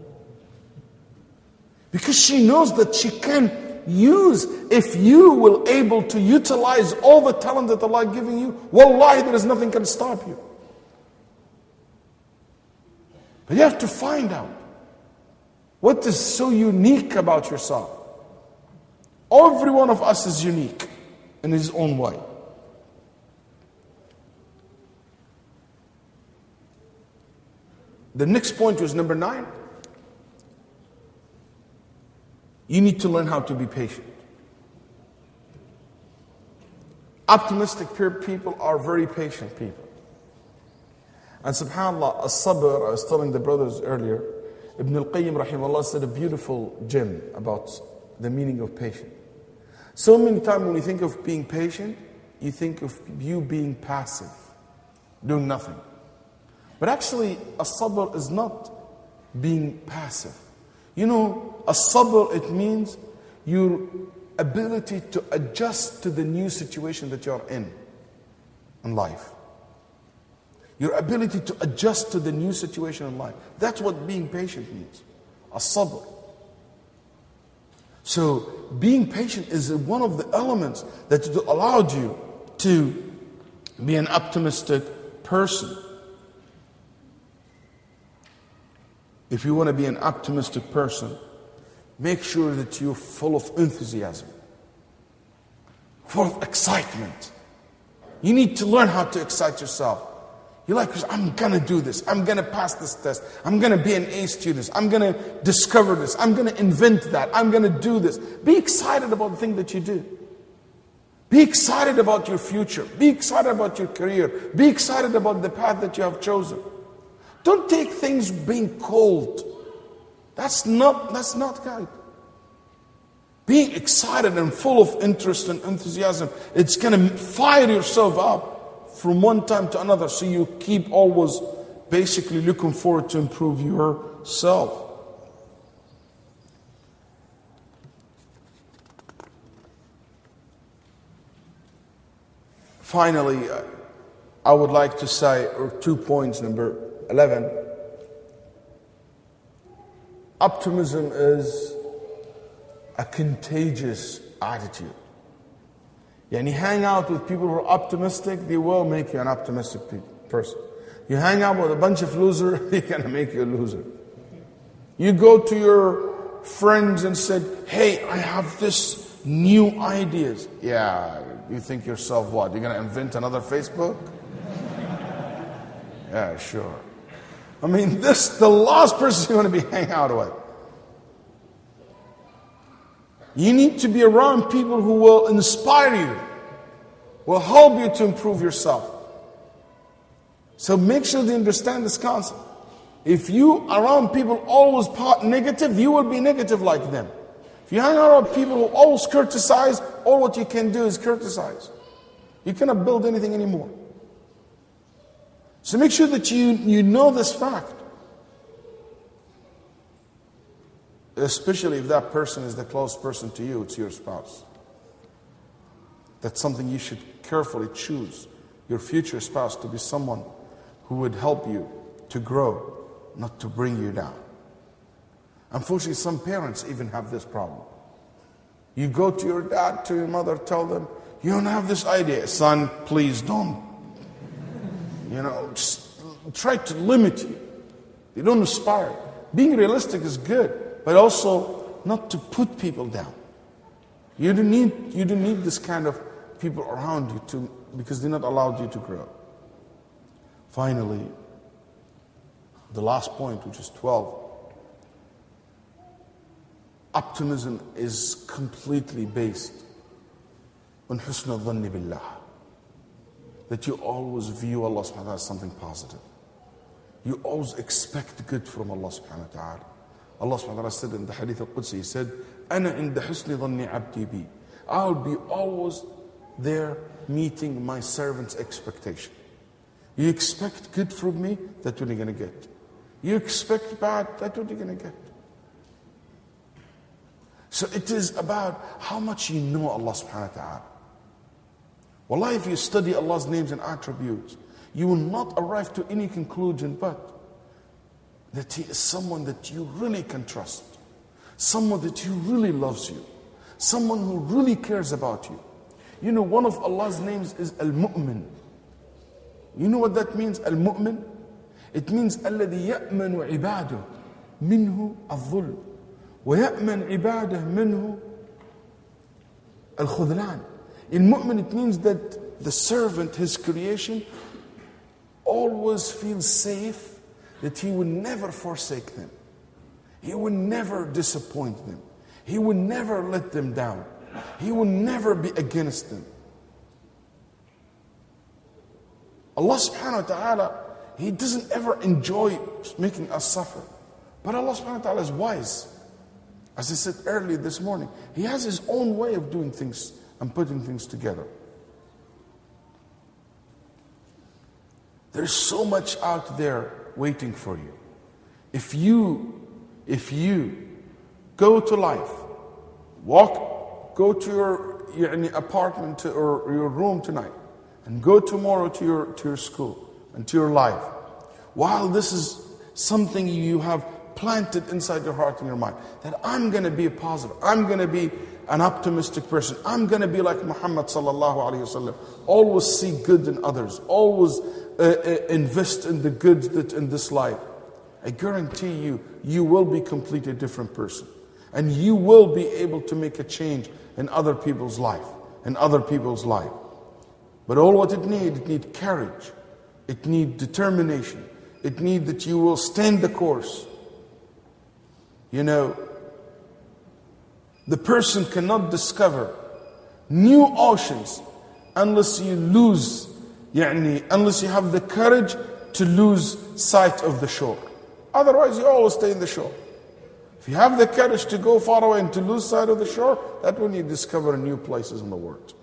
Because she knows that she can use, if you will able to utilize all the talent that Allah is giving you, wallahi, there is nothing can stop you. But you have to find out what is so unique about yourself. Every one of us is unique in his own way. The next point was number 9. You need to learn how to be patient. Optimistic people are very patient people. And subhanAllah, as-sabr, I was telling the brothers earlier, Ibn al-Qayyim rahimahullah said a beautiful gem about the meaning of patience. So many times when you think of being patient, you think of you being passive, doing nothing. But actually, as-sabr is not being passive. As-sabr, it means you're ability to adjust to the new situation that you're in life. Your ability to adjust to the new situation in life. That's what being patient means. As-sabr. So being patient is one of the elements that allowed you to be an optimistic person. If you want to be an optimistic person, make sure that you're full of enthusiasm, full of excitement. You need to learn how to excite yourself. You're like, I'm going to do this. I'm going to pass this test. I'm going to be an A student. I'm going to discover this. I'm going to invent that. I'm going to do this. Be excited about the thing that you do. Be excited about your future. Be excited about your career. Be excited about the path that you have chosen. Don't take things being cold. That's not right. Being excited and full of interest and enthusiasm, it's going to fire yourself up from one time to another, so you keep always basically looking forward to improve yourself. Finally, I would like to say 2 points. Number 11, optimism is a contagious attitude. Yani hang out with people who are optimistic, they will make you an optimistic person. You hang out with a bunch of losers, they're going to make you a loser. You go to your friends and said, hey, I have this new ideas. Yeah, you think yourself what? You're going to invent another Facebook? Yeah, sure. I mean, this the last person you want to be hanging out with. You need to be around people who will inspire you, will help you to improve yourself. So make sure they understand this concept. If you around people always negative, you will be negative like them. If you hang around people who always criticize, all what you can do is criticize. You cannot build anything anymore. So make sure that you know this fact. Especially if that person is the close person to you, it's your spouse. That's something you should carefully choose. Your future spouse to be someone who would help you to grow, not to bring you down. Unfortunately, some parents even have this problem. You go to your dad, to your mother, tell them, you don't have this idea. Son, please don't. Just try to limit you. They don't inspire. Being realistic is good, but also not to put people down. You don't need this kind of people around you because they're not allowed you to grow. Finally, the last point, which is 12. Optimism is completely based on husn al-dhanni billah. That you always view Allah subhanahu wa ta'ala as something positive. You always expect good from Allah subhanahu wa ta'ala. Allah subhanahu wa ta'ala said in the Hadith al-Qudsi, He said, أَنَا عِنْدَ حُسْنِ ظَنِّ عَبْدِي بِي. I'll be always there meeting my servant's expectation. You expect good from me, that's what you're going to get. You expect bad, that's what you're going to get. So it is about how much you know Allah subhanahu wa ta'ala. Wallahi, if you study Allah's names and attributes, you will not arrive to any conclusion but that He is someone that you really can trust. Someone that you really loves you. Someone who really cares about you. You know, one of Allah's names is Al-Mu'min. You know what that means, Al-Mu'min? It means الَّذِي يَأْمَنُ عِبَادُهُ مِنْهُ الظُّلْمِ وَيَأْمَنْ عِبَادَهُ مِنْهُ الْخُذْلَانِ. In Mu'min, it means that the servant, his creation, always feels safe, that he will never forsake them. He will never disappoint them. He will never let them down. He will never be against them. Allah subhanahu wa ta'ala, He doesn't ever enjoy making us suffer. But Allah subhanahu wa ta'ala is wise. As I said earlier this morning, He has His own way of doing things and putting things together. There's so much out there waiting for you. If you go to life, go go to your apartment or your room tonight, and go tomorrow to your school and to your life. While this is something you have planted inside your heart and your mind, that I'm going to be positive, I'm going to be an optimistic person, I'm going to be like Muhammad sallallahu alaihi wasallam, always see good in others, always invest in the good that in this life. I guarantee you, you will be a completely different person. And you will be able to make a change in other people's life, But all what it needs courage. It needs determination. It needs that you will stand the course. You know, the person cannot discover new oceans unless you unless you have the courage to lose sight of the shore. Otherwise, you always stay in the shore. If you have the courage to go far away and to lose sight of the shore, that's when you discover new places in the world.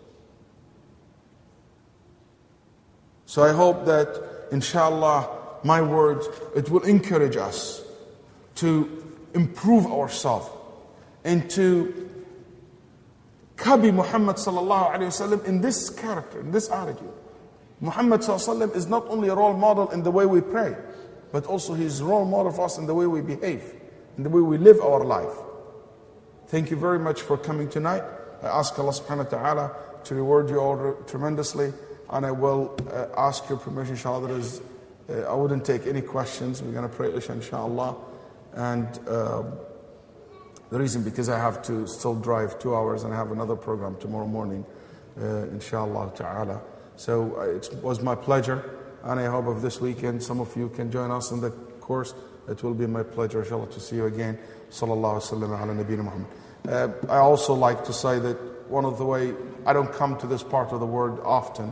So I hope that, inshallah, my words, it will encourage us to improve ourselves and to copy Muhammad sallallahu alayhi wasallam in this character, in this attitude. Muhammad sallallahu alayhi wasallam is not only a role model in the way we pray, but also he's a role model for us in the way we behave, in the way we live our life. Thank you very much for coming tonight. I ask Allah subhanahu wa ta'ala to reward you all tremendously, and I will ask your permission, inshallah. I wouldn't take any questions. We're going to pray Isha, inshallah. And the reason, because I have to still drive 2 hours and I have another program tomorrow morning, inshallah ta'ala. So it was my pleasure, and I hope of this weekend some of you can join us in the course. It will be my pleasure, inshallah, to see you again. Sallallahu alaihi wasallam ala nabiyyina Muhammad. I also like to say that one of the way, I don't come to this part of the world often,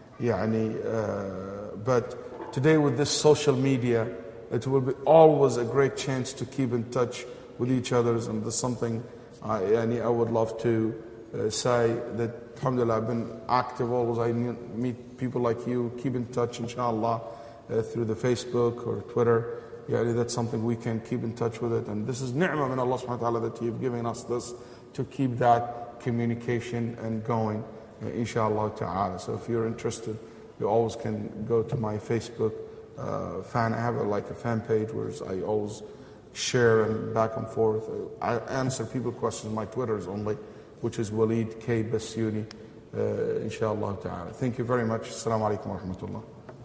but today with this social media, it will be always a great chance to keep in touch with each other, and there's something I would love to say that, alhamdulillah, I've been active always. I meet people like you, keep in touch, inshallah, through the Facebook or Twitter. That's something we can keep in touch with it. And this is ni'mah min Allah subhanahu wa ta'ala that you've given us this to keep that communication and going, inshallah ta'ala. So if you're interested, you always can go to my Facebook fan. I have a fan page where I always share and back and forth. I answer people questions. My Twitter is only, which is Waleed K. Basuni, inshallah ta'ala. Thank you very much. Assalamu alaikum wa rahmatullah.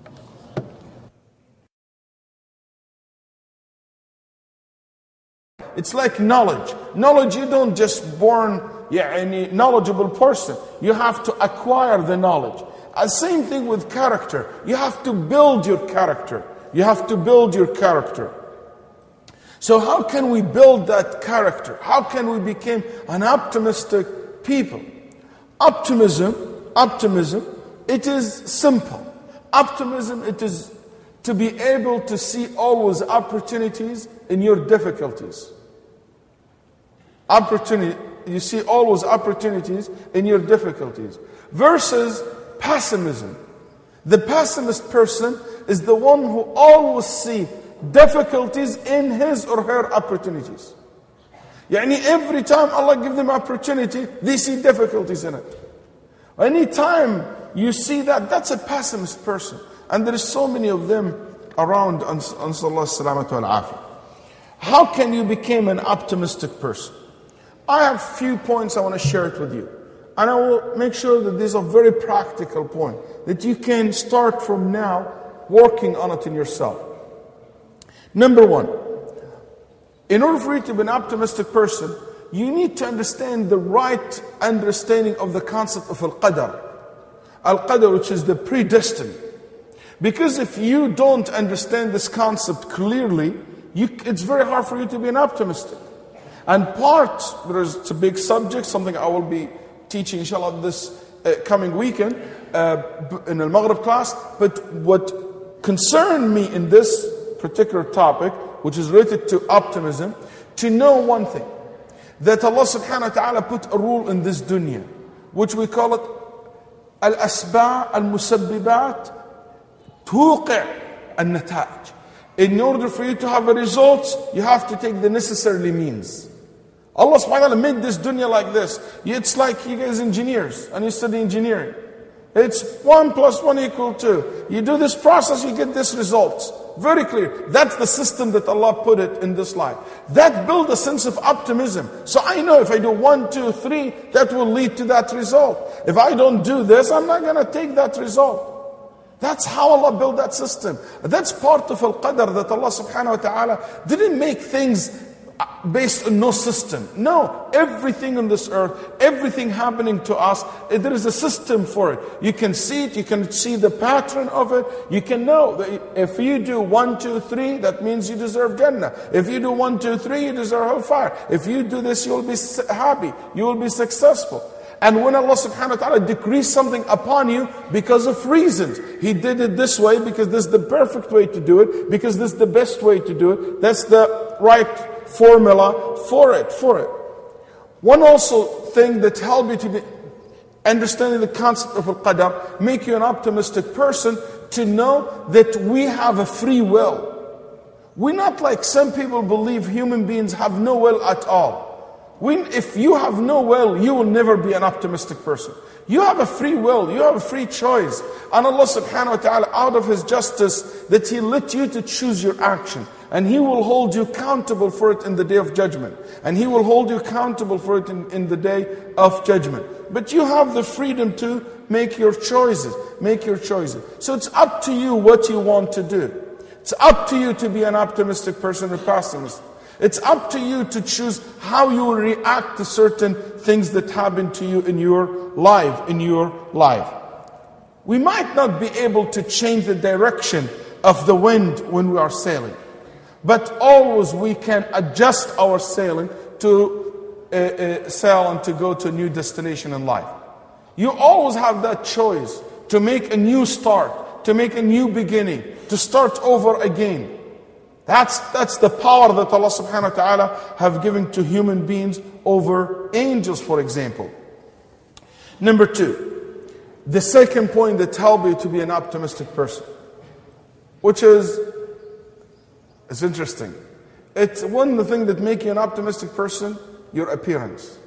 It's like knowledge. Knowledge, you don't just born any knowledgeable person. You have to acquire the knowledge. Same thing with character. You have to build your character. So how can we build that character? How can we become an optimistic people? Optimism, it is simple. Optimism, it is to be able to see always opportunities in your difficulties. You see always opportunities in your difficulties. Versus pessimism. The pessimist person is the one who always sees difficulties in his or her opportunities. Every time Allah gives them opportunity, they see difficulties in it. Anytime you see that, that's a pessimist person. And there is so many of them around. How can you become an optimistic person? I have a few points I want to share it with you. And I will make sure that these are very practical points, that you can start from now working on it in yourself. Number one, in order for you to be an optimistic person, you need to understand the right understanding of the concept of Al-Qadr. Al-Qadr, which is the predestined. Because if you don't understand this concept clearly, it's very hard for you to be an optimistic. And it's a big subject, something I will be teaching, inshallah, this coming weekend in the Maghrib class. But what concerned me in this particular topic, which is related to optimism, to know one thing, that Allah subhanahu wa ta'ala put a rule in this dunya, which we call it al-asba' al-musabbibat tuqi' al-nata'ij. In order for you to have a result, you have to take the necessary means. Allah subhanahu wa ta'ala made this dunya like this. It's like you guys engineers and you study engineering. It's 1 + 1 = 2. You do this process, you get this results. Very clear. That's the system that Allah put it in this life. That builds a sense of optimism. So I know if I do 1, 2, 3, that will lead to that result. If I don't do this, I'm not going to take that result. That's how Allah built that system. That's part of Al-Qadr, that Allah subhanahu wa ta'ala didn't make things based on no system. No, everything on this earth, everything happening to us, there is a system for it. You can see it, you can see the pattern of it. You can know that if you do 1, 2, 3, that means you deserve Jannah. If you do 1, 2, 3, you deserve hellfire. If you do this, you'll be happy, you will be successful. And when Allah subhanahu wa ta'ala decrees something upon you because of reasons, He did it this way because this is the perfect way to do it, because this is the best way to do it, that's the right formula for it. One also thing that helps you to be understanding the concept of Al-Qadr, make you an optimistic person, to know that we have a free will. We're not like some people believe human beings have no will at all. If you have no will, you will never be an optimistic person. You have a free will, you have a free choice. And Allah subhanahu wa ta'ala, out of His justice, that He let you to choose your action. And He will hold you accountable for it in the day of judgment. And He will hold you accountable for it in the day of judgment. But you have the freedom to make your choices. So it's up to you what you want to do. It's up to you to be an optimistic person or pessimist. It's up to you to choose how you will react to certain things that happen to you in your life. We might not be able to change the direction of the wind when we are sailing, but always we can adjust our sailing to sail and to go to a new destination in life. You always have that choice to make a new start, to make a new beginning, to start over again. That's the power that Allah subhanahu wa ta'ala have given to human beings over angels, for example. Number 2, the second point that helps you to be an optimistic person, which is interesting. It's one of the things that make you an optimistic person, your appearance.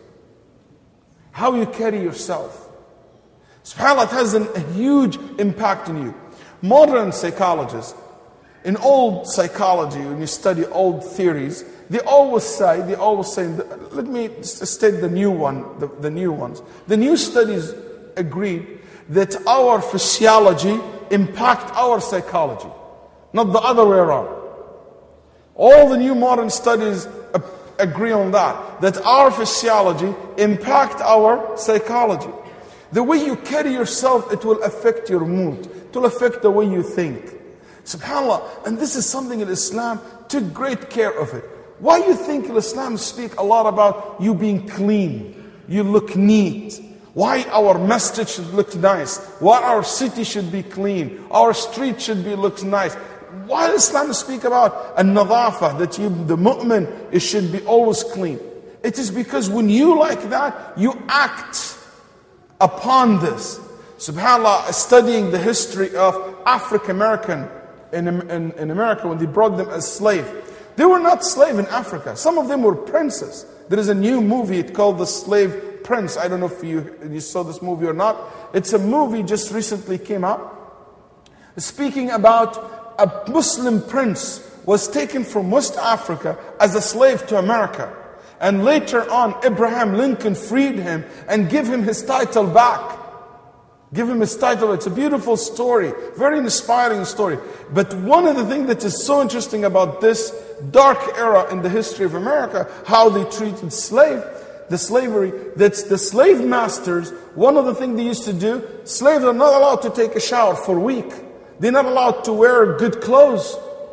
How you carry yourself. SubhanAllah, it has a huge impact on you. Modern psychologists, in old psychology, when you study old theories, they always say, let me state the new ones. The new studies agreed that our physiology impact our psychology, not the other way around. All the new modern studies agree on that our physiology impact our psychology. The way you carry yourself, it will affect your mood. It will affect the way you think. SubhanAllah, and this is something in Islam took great care of it. Why you think Islam speak a lot about you being clean, you look neat? Why our masjid should look nice? Why our city should be clean? Our street should look nice? Why Islam speak about an-nadafah, that the mu'min, it should be always clean? It is because when you like that, you act upon this. SubhanAllah, studying the history of African American in America, when they brought them as slaves. They were not slaves in Africa. Some of them were princes. There is a new movie called The Slave Prince. I don't know if you saw this movie or not. It's a movie just recently came out, speaking about a Muslim prince was taken from West Africa as a slave to America. And later on, Abraham Lincoln freed him and gave him his title back. Give him his title. It's a beautiful story, very inspiring story. But one of the things that is so interesting about this dark era in the history of America, how they treated slavery, that's the slave masters, one of the things they used to do, slaves are not allowed to take a shower for a week. They're not allowed to wear good clothes.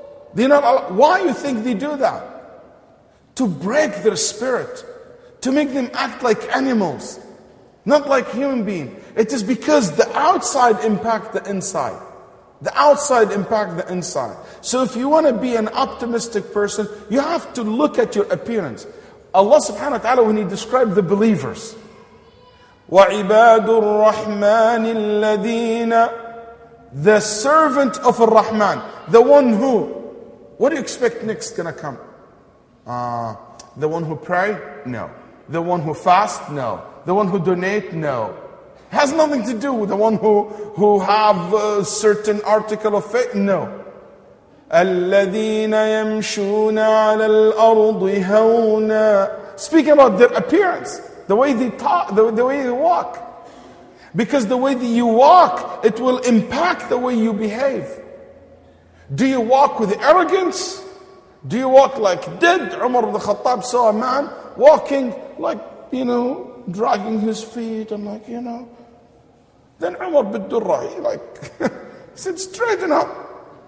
Why do you think they do that? To break their spirit, to make them act like animals, not like human beings. It is because the outside impact the inside. The outside impact the inside. So if you want to be an optimistic person, you have to look at your appearance. Allah subhanahu wa ta'ala, when He described the believers, وَعِبَادُ الرَّحْمَنِ الَّذِينَ, the servant of Ar-Rahman, the one who, what do you expect next gonna come? The one who pray? No. The one who fast? No. The one who donate? No. Has nothing to do with the one who have a certain article of faith? No. الَّذِينَ يَمْشُونَ عَلَى الْأَرْضِ هَوْنًا. Speaking about their appearance, the way they talk, the way they walk. Because the way that you walk, it will impact the way you behave. Do you walk with arrogance? Do you walk like dead? Umar ibn Khattab saw a man walking like, dragging his feet and like, Then Umar بالدرة, he said, straighten up.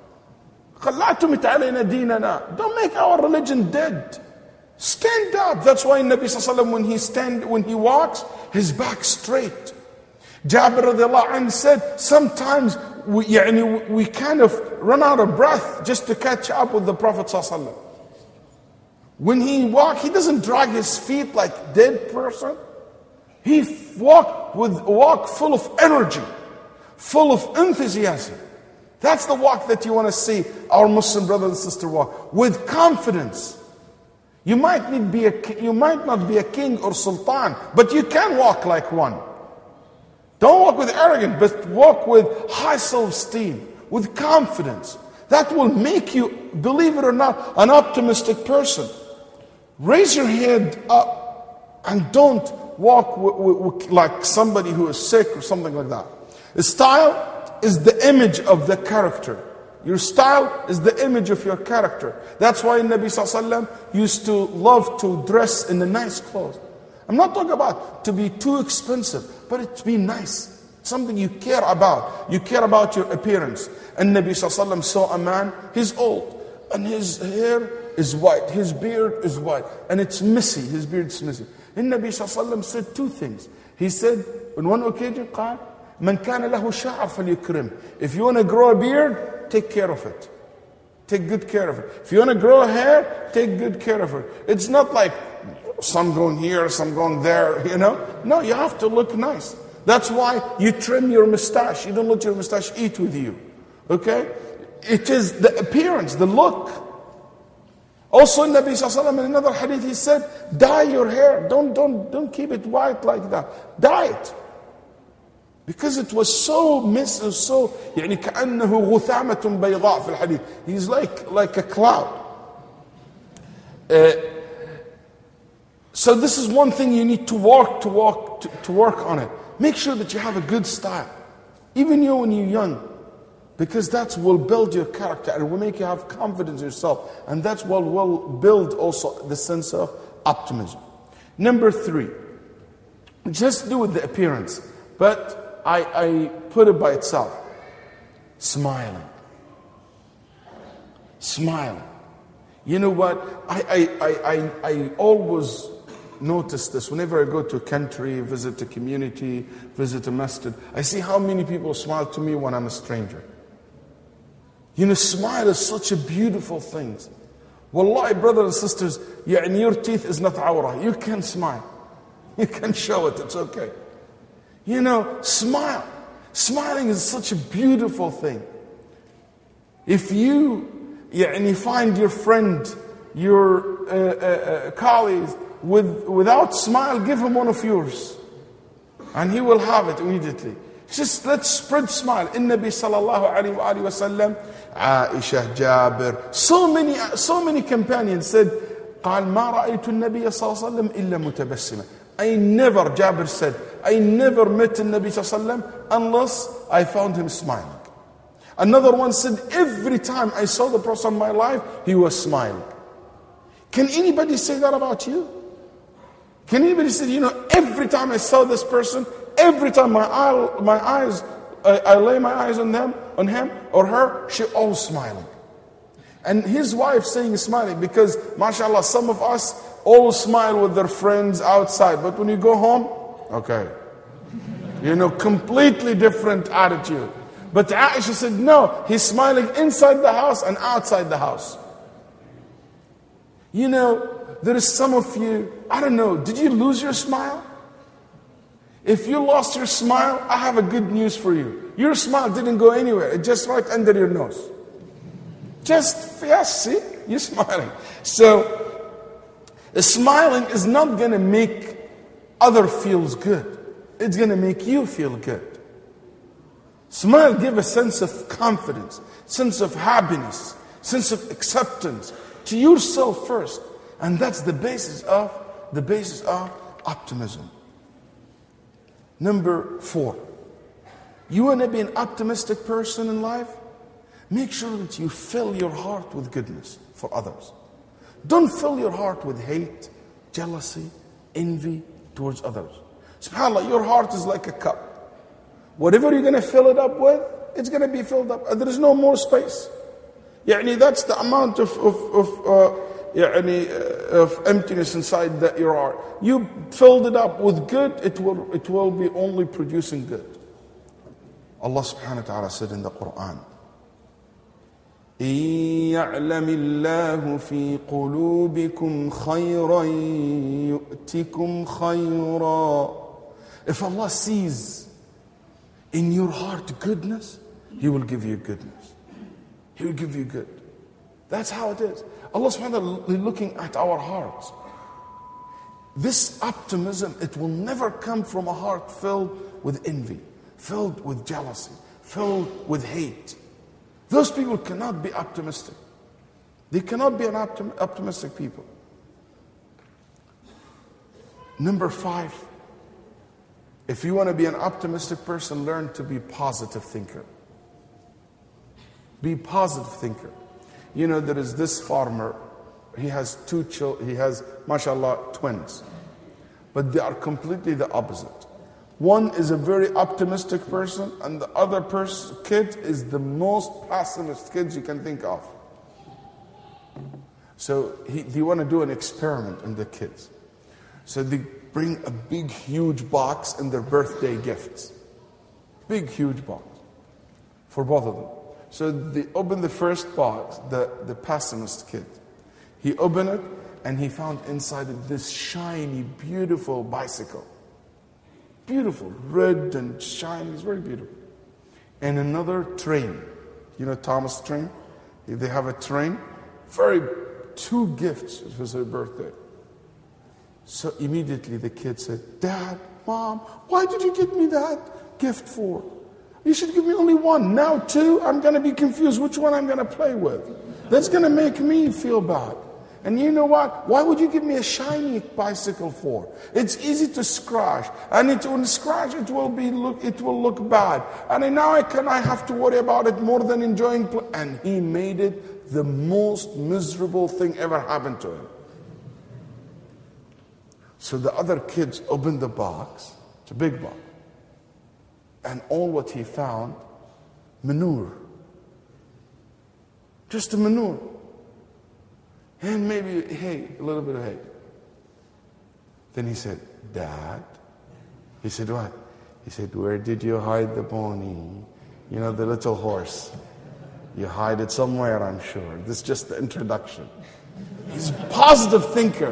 خلعتم علينا ديننا. Don't make our religion dead. Stand up. That's why Nabi sallallahu alaihi wasallam, when he walks, his back straight. Jabir radiallahu anhu said, sometimes we kind of run out of breath just to catch up with the Prophet sallallahu alaihi wasallam. When he walks, he doesn't drag his feet like a dead person. He walk full of energy, full of enthusiasm. That's the walk that you want to see our Muslim brother and sister walk, with confidence. You might not be a king or sultan, but you can walk like one. Don't walk with arrogance, but walk with high self-esteem, with confidence. That will make you, believe it or not, an optimistic person. Raise your head up and don't walk like somebody who is sick or something like that. The style is the image of the character. Your style is the image of your character. That's why Nabi sallallahu alaihi wasallam used to love to dress in the nice clothes. I'm not talking about to be too expensive, but it to be nice. Something you care about. You care about your appearance. And Nabi sallallahu alaihi wasallam saw a man, he's old, and his hair is white, his beard is white, and it's messy, his beard is messy. And Nabi sallallahu alaihi wasallam said two things. He said, on one occasion, قال, من كان له شعر فليكرم. If you want to grow a beard, take care of it. Take good care of it. If you want to grow a hair, take good care of it. It's not like some going here, some going there, No, you have to look nice. That's why you trim your mustache. You don't let your mustache eat with you. Okay? It is the appearance, the look. Also, Nabi sallallahu alaihi wasallam in another hadith, he said, dye your hair. Don't keep it white like that. Dye it. Because it was so messy, so كأنه غثامة بيضاء في الحديث. He's like a cloud. So this is one thing you need to work on it. Make sure that you have a good style. Even you when you're young. Because that will build your character and will make you have confidence in yourself. And that's what will build also the sense of optimism. Number 3. Just do with the appearance. But I put it by itself. Smiling. Smiling. You know what? I always notice this whenever I go to a country, visit a community, visit a masjid. I see how many people smile to me when I'm a stranger. Smile is such a beautiful thing. Wallahi, brothers and sisters, your teeth is not awrah. You can smile. You can show it. It's okay. Smile. Smiling is such a beautiful thing. If you find your friend, your colleagues, without smile, give him one of yours. And he will have it immediately. Just let's spread smile. In Nabi sallallahu alayhi wa sallam, Aisha, Jabir, so many companions said, قال ما رأيت النبي صلى الله عليه وسلم إلا متبسما. Jabir said, I never met the Nabi sallallahu alayhi wa sallam unless I found him smiling. Another one said, every time I saw the Prophet in my life, he was smiling. Can anybody say that about you? Can anybody say, every time I saw this person, every time I lay my eyes on him or her, she always smiling. And his wife saying smiling because, mashallah, some of us always smile with their friends outside. But when you go home, okay. Completely different attitude. But Aisha said, no, he's smiling inside the house and outside the house. There is some of you, I don't know, did you lose your smile? If you lost your smile, I have a good news for you. Your smile didn't go anywhere. It's just right under your nose. Yes, see? You're smiling. So, Smiling is not going to make other feels good. It's going to make you feel good. Smile give a sense of confidence, sense of happiness, sense of acceptance to yourself first. And that's the basis of optimism. Number 4. You want to be an optimistic person in life? Make sure that you fill your heart with goodness for others. Don't fill your heart with hate, jealousy, envy towards others. SubhanAllah, your heart is like a cup. Whatever you're going to fill it up with, it's going to be filled up. There is no more space. That's the amount of emptiness inside that your heart. You filled it up with good, it will be only producing good. Allah subhanahu wa ta'ala said in the Quran, إِن يَعْلَمِ اللَّهُ فِي قُلُوبِكُمْ خَيْرًا يُؤْتِكُمْ خَيْرًا. If Allah sees in your heart goodness, He will give you goodness. He will give you good. That's how it is. Allah subhanahu wa ta'ala is looking at our hearts. This optimism, it will never come from a heart filled with envy, filled with jealousy, filled with hate. Those people cannot be optimistic. They cannot be an optimistic people. Number 5, if you want to be an optimistic person, learn to be a positive thinker. Be a positive thinker. There is this farmer, he has 2 children, he has, mashallah, twins. But they are completely the opposite. One is a very optimistic person, and the other kid is the most pessimist kid you can think of. So they want to do an experiment on the kids. So they bring a big, huge box in their birthday gifts. Big, huge box for both of them. So they opened the first box, the pessimist kid. He opened it, and he found inside it this shiny, beautiful bicycle. Beautiful, red and shiny, it's very beautiful. And another train. Thomas train? They have a train. 2 gifts. It was her birthday. So immediately the kid said, Dad, Mom, why did you give me that gift for? You should give me only 1. Now 2, I'm going to be confused which one I'm going to play with. That's going to make me feel bad. And you know what? Why would you give me a shiny bicycle for? It's easy to scratch. And when scratch, it will look bad. And now I have to worry about it more than enjoying play. And he made it the most miserable thing ever happened to him. So the other kids opened the box. It's a big box. And all what he found, manure. Just a manure. And maybe hay, a little bit of hay. Then he said, Dad. He said, what? He said, where did you hide the pony? The little horse. You hide it somewhere, I'm sure. This is just the introduction. He's a positive thinker.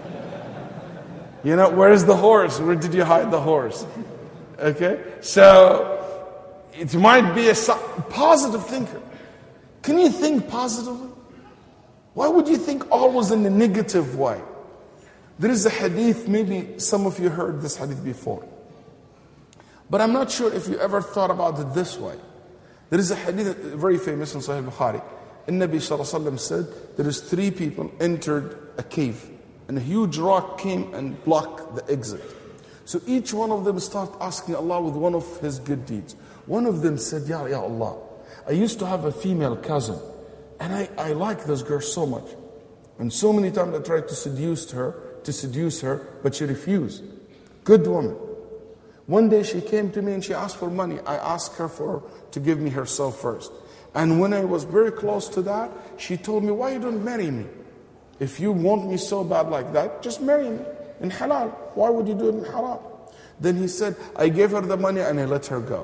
Where is the horse? Where did you hide the horse? Okay? So, it might be a positive thinker. Can you think positively? Why would you think always in a negative way? There is a hadith, maybe some of you heard this hadith before. But I'm not sure if you ever thought about it this way. There is a hadith very famous in Sahih Bukhari. Nabi Sallallahu Alaihi Wasallam said, there is 3 people entered a cave, and a huge rock came and blocked the exit. So each one of them started asking Allah with one of his good deeds. One of them said, Ya Allah, I used to have a female cousin, and I like this girl so much. And so many times I tried to seduce her, but she refused. Good woman. One day she came to me and she asked for money. I asked her to give me herself first. And when I was very close to that, she told me, why you don't marry me? If you want me so bad like that, just marry me in halal. Why would you do it in haram? Then he said, I gave her the money and I let her go.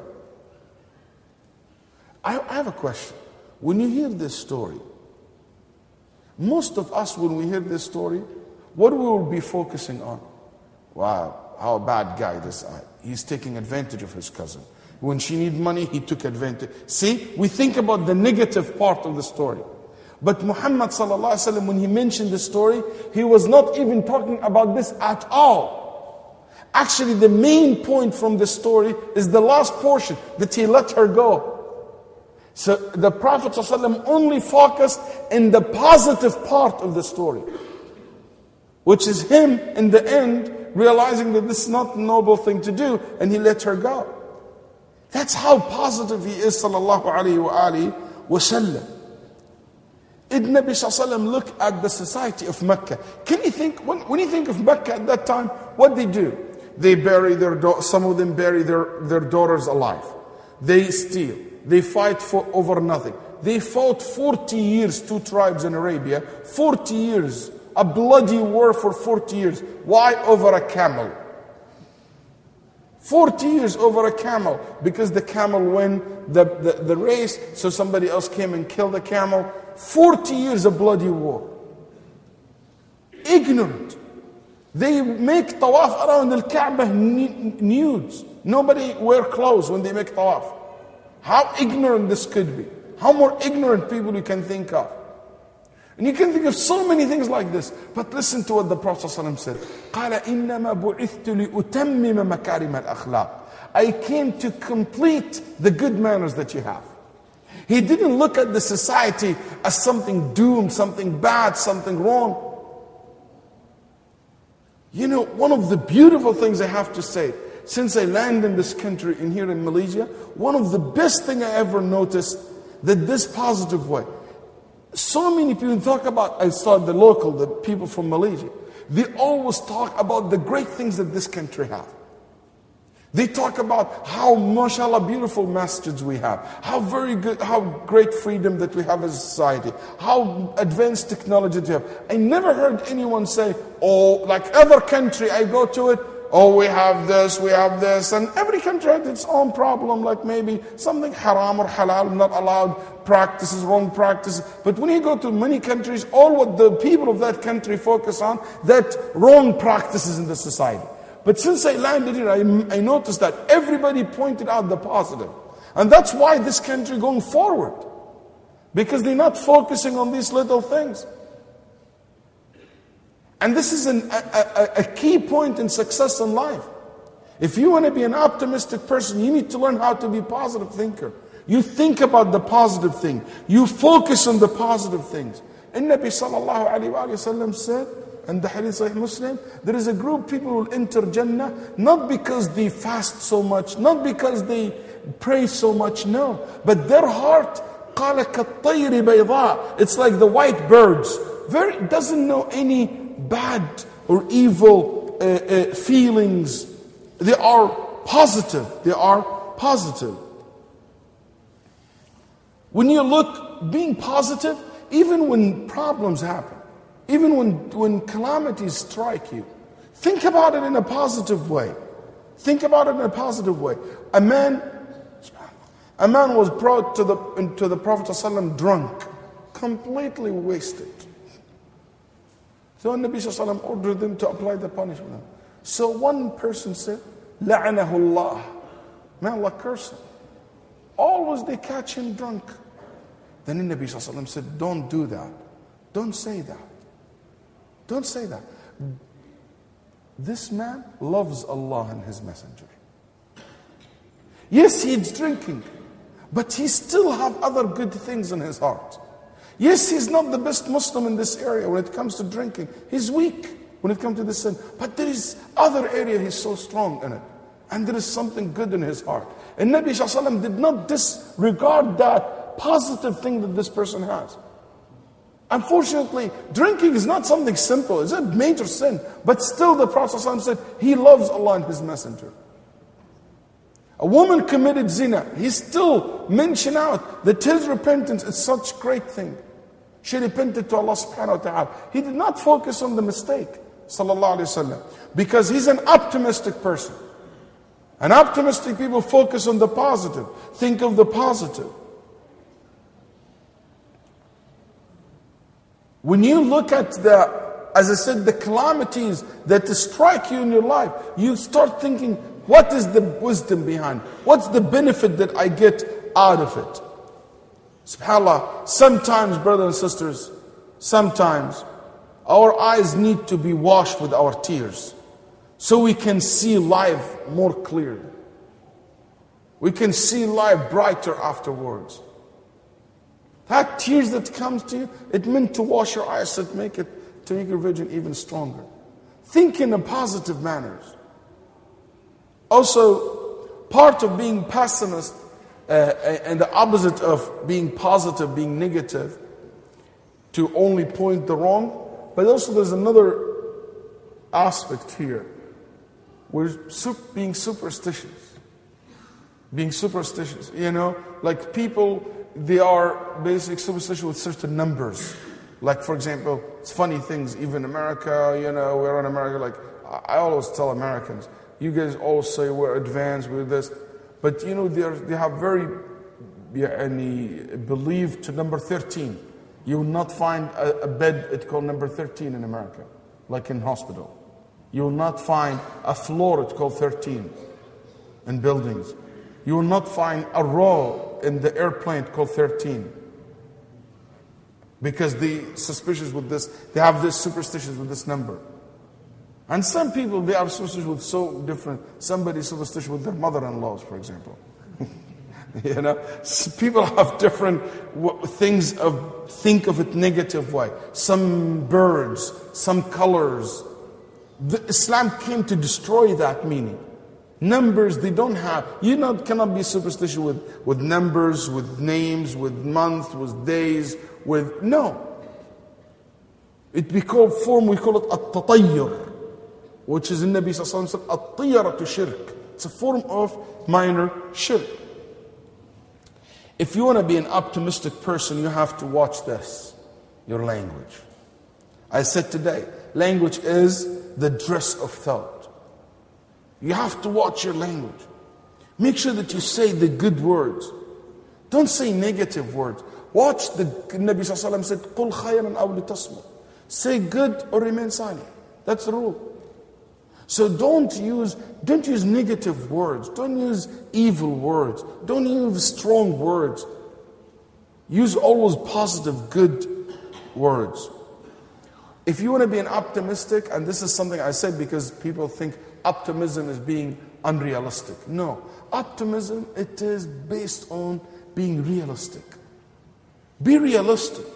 I have a question. When you hear this story, most of us, when we hear this story, what we will be focusing on? Wow, how a bad guy this guy. He's taking advantage of his cousin. When she needed money, he took advantage. See, we think about the negative part of the story. But Muhammad sallallahu alaihi wasallam, when he mentioned the story, he was not even talking about this at all. Actually, the main point from the story is the last portion, that he let her go. So the Prophet sallallahu alaihi wasallam only focused in the positive part of the story, which is him in the end realizing that this is not a noble thing to do, and he let her go. That's how positive he is, sallallahu alaihi wasallam. Did Nabi Sallallahu look at the society of Mecca? Can you think, when you think of Mecca at that time, what they do? They bury some of them bury their daughters alive. They steal. They fight over nothing. They fought 40 years, two tribes in Arabia, 40 years, a bloody war for 40 years. Why? Over a camel. 40 years over a camel, because the camel won the race, so somebody else came and killed the camel. 40 years of bloody war. Ignorant. They make tawaf around the Kaaba nudes. Nobody wear clothes when they make tawaf. How ignorant this could be. How more ignorant people you can think of. And you can think of so many things like this. But listen to what the Prophet ﷺ said. قَالَ إِنَّمَا بُعِثْتُ لِأُتَمِّمَ مَكَارِمَ الْأَخْلَاقِ. I came to complete the good manners that you have. He didn't look at the society as something doomed, something bad, something wrong. You know, one of the beautiful things I have to say, since I landed in this country and here in Malaysia, one of the best things I ever noticed, that this positive way. So many people talk about, I saw the people from Malaysia, they always talk about the great things that this country has. They talk about how, mashallah, beautiful masjids we have, how very good, how great freedom that we have as a society, how advanced technology that we have. I never heard anyone say, oh, like other country, I go to it, oh, we have this, and every country has its own problem, like maybe something haram or halal, not allowed practices, wrong practices. But when you go to many countries, all what the people of that country focus on, that wrong practices in the society. But since I landed here, I noticed that everybody pointed out the positive. And that's why this country going forward. Because they're not focusing on these little things. And this is a key point in success in life. If you want to be an optimistic person, you need to learn how to be a positive thinker. You think about the positive thing. You focus on the positive things. And Nabi sallallahu alayhi wa sallam said, and the hadith Sahih Muslim, there is a group of people who will enter Jannah, not because they fast so much, not because they pray so much, no. But their heart, قَالَ كَالطَّيْرِ بَيْضَاء. It's like the white birds. Doesn't know any bad or evil feelings. They are positive. They are positive. When you look, being positive, even when problems happen, even when calamities strike you, think about it in a positive way. Think about it in a positive way. A man was brought to the Prophet ﷺ drunk, completely wasted. So Nabi ﷺ ordered them to apply the punishment. So one person said, لَعَنَهُ اللَّهِ. May Allah curse him. Always they catch him drunk. Then the Nabi ﷺ said, don't do that. Don't say that. Don't say that. This man loves Allah and His Messenger. Yes, he's drinking, but he still have other good things in his heart. Yes, he's not the best Muslim in this area when it comes to drinking. He's weak when it comes to this sin. But there is other area he's so strong in it. And there is something good in his heart. And Nabi ﷺ did not disregard that positive thing that this person has. Unfortunately, drinking is not something simple. It's a major sin. But still the Prophet ﷺ said, he loves Allah and His Messenger. A woman committed zina. He still mentioned out that his repentance is such a great thing. She repented to Allah subhanahu wa ta'ala. He did not focus on the mistake, sallallahu alayhi wa sallam, because he's an optimistic person. And optimistic people focus on the positive. Think of the positive. When you look at as I said, the calamities that strike you in your life, you start thinking, what is the wisdom behind? What's the benefit that I get out of it? SubhanAllah, sometimes, brothers and sisters, sometimes our eyes need to be washed with our tears so we can see life more clearly. We can see life brighter afterwards. That tears that comes to you, it meant to wash your eyes, to make your vision even stronger. Think in a positive manners. Also, part of being pessimist and the opposite of being positive, being negative, to only point the wrong. But also there's another aspect here. We're being superstitious. Being superstitious. You know, like people, they are basically superstitious with certain numbers. Like, for example, it's funny things, even America, you know, we're in America, like, I always tell Americans, you guys always say we're advanced, we're this. But, you know, they have very belief to number 13. You will not find a bed, it's called number 13 in America, like in hospital. You will not find a floor, it's called 13 in buildings. You will not find a row in the airplane called 13. Because they suspicious with this, they have this superstitious with this number. And some people, they are superstitious with so different. Somebody superstitious with their mother-in-laws, for example. You know, people have different things think of it negative way. Some birds, some colors. Islam came to destroy that meaning. Numbers, they don't have. You cannot be superstitious with numbers, with names, with months, with days, with no. It we call it at-tatayyur, which is in Nabi sallallahu alaihi wasallam at-tiyaratu shirk. It's a form of minor shirk. If you want to be an optimistic person, you have to watch this, your language. I said today, language is the dress of thought. You have to watch your language. Make sure that you say the good words. Don't say negative words. Watch the Nabi sallallahu alaihi wasallam said, "Qul khayran aw litasmut." Say good or remain silent. That's the rule. So don't use negative words. Don't use evil words. Don't use strong words. Use always positive, good words. If you want to be an optimistic, and this is something I said because people think optimism is being unrealistic. No. Optimism, it is based on being realistic. Be realistic.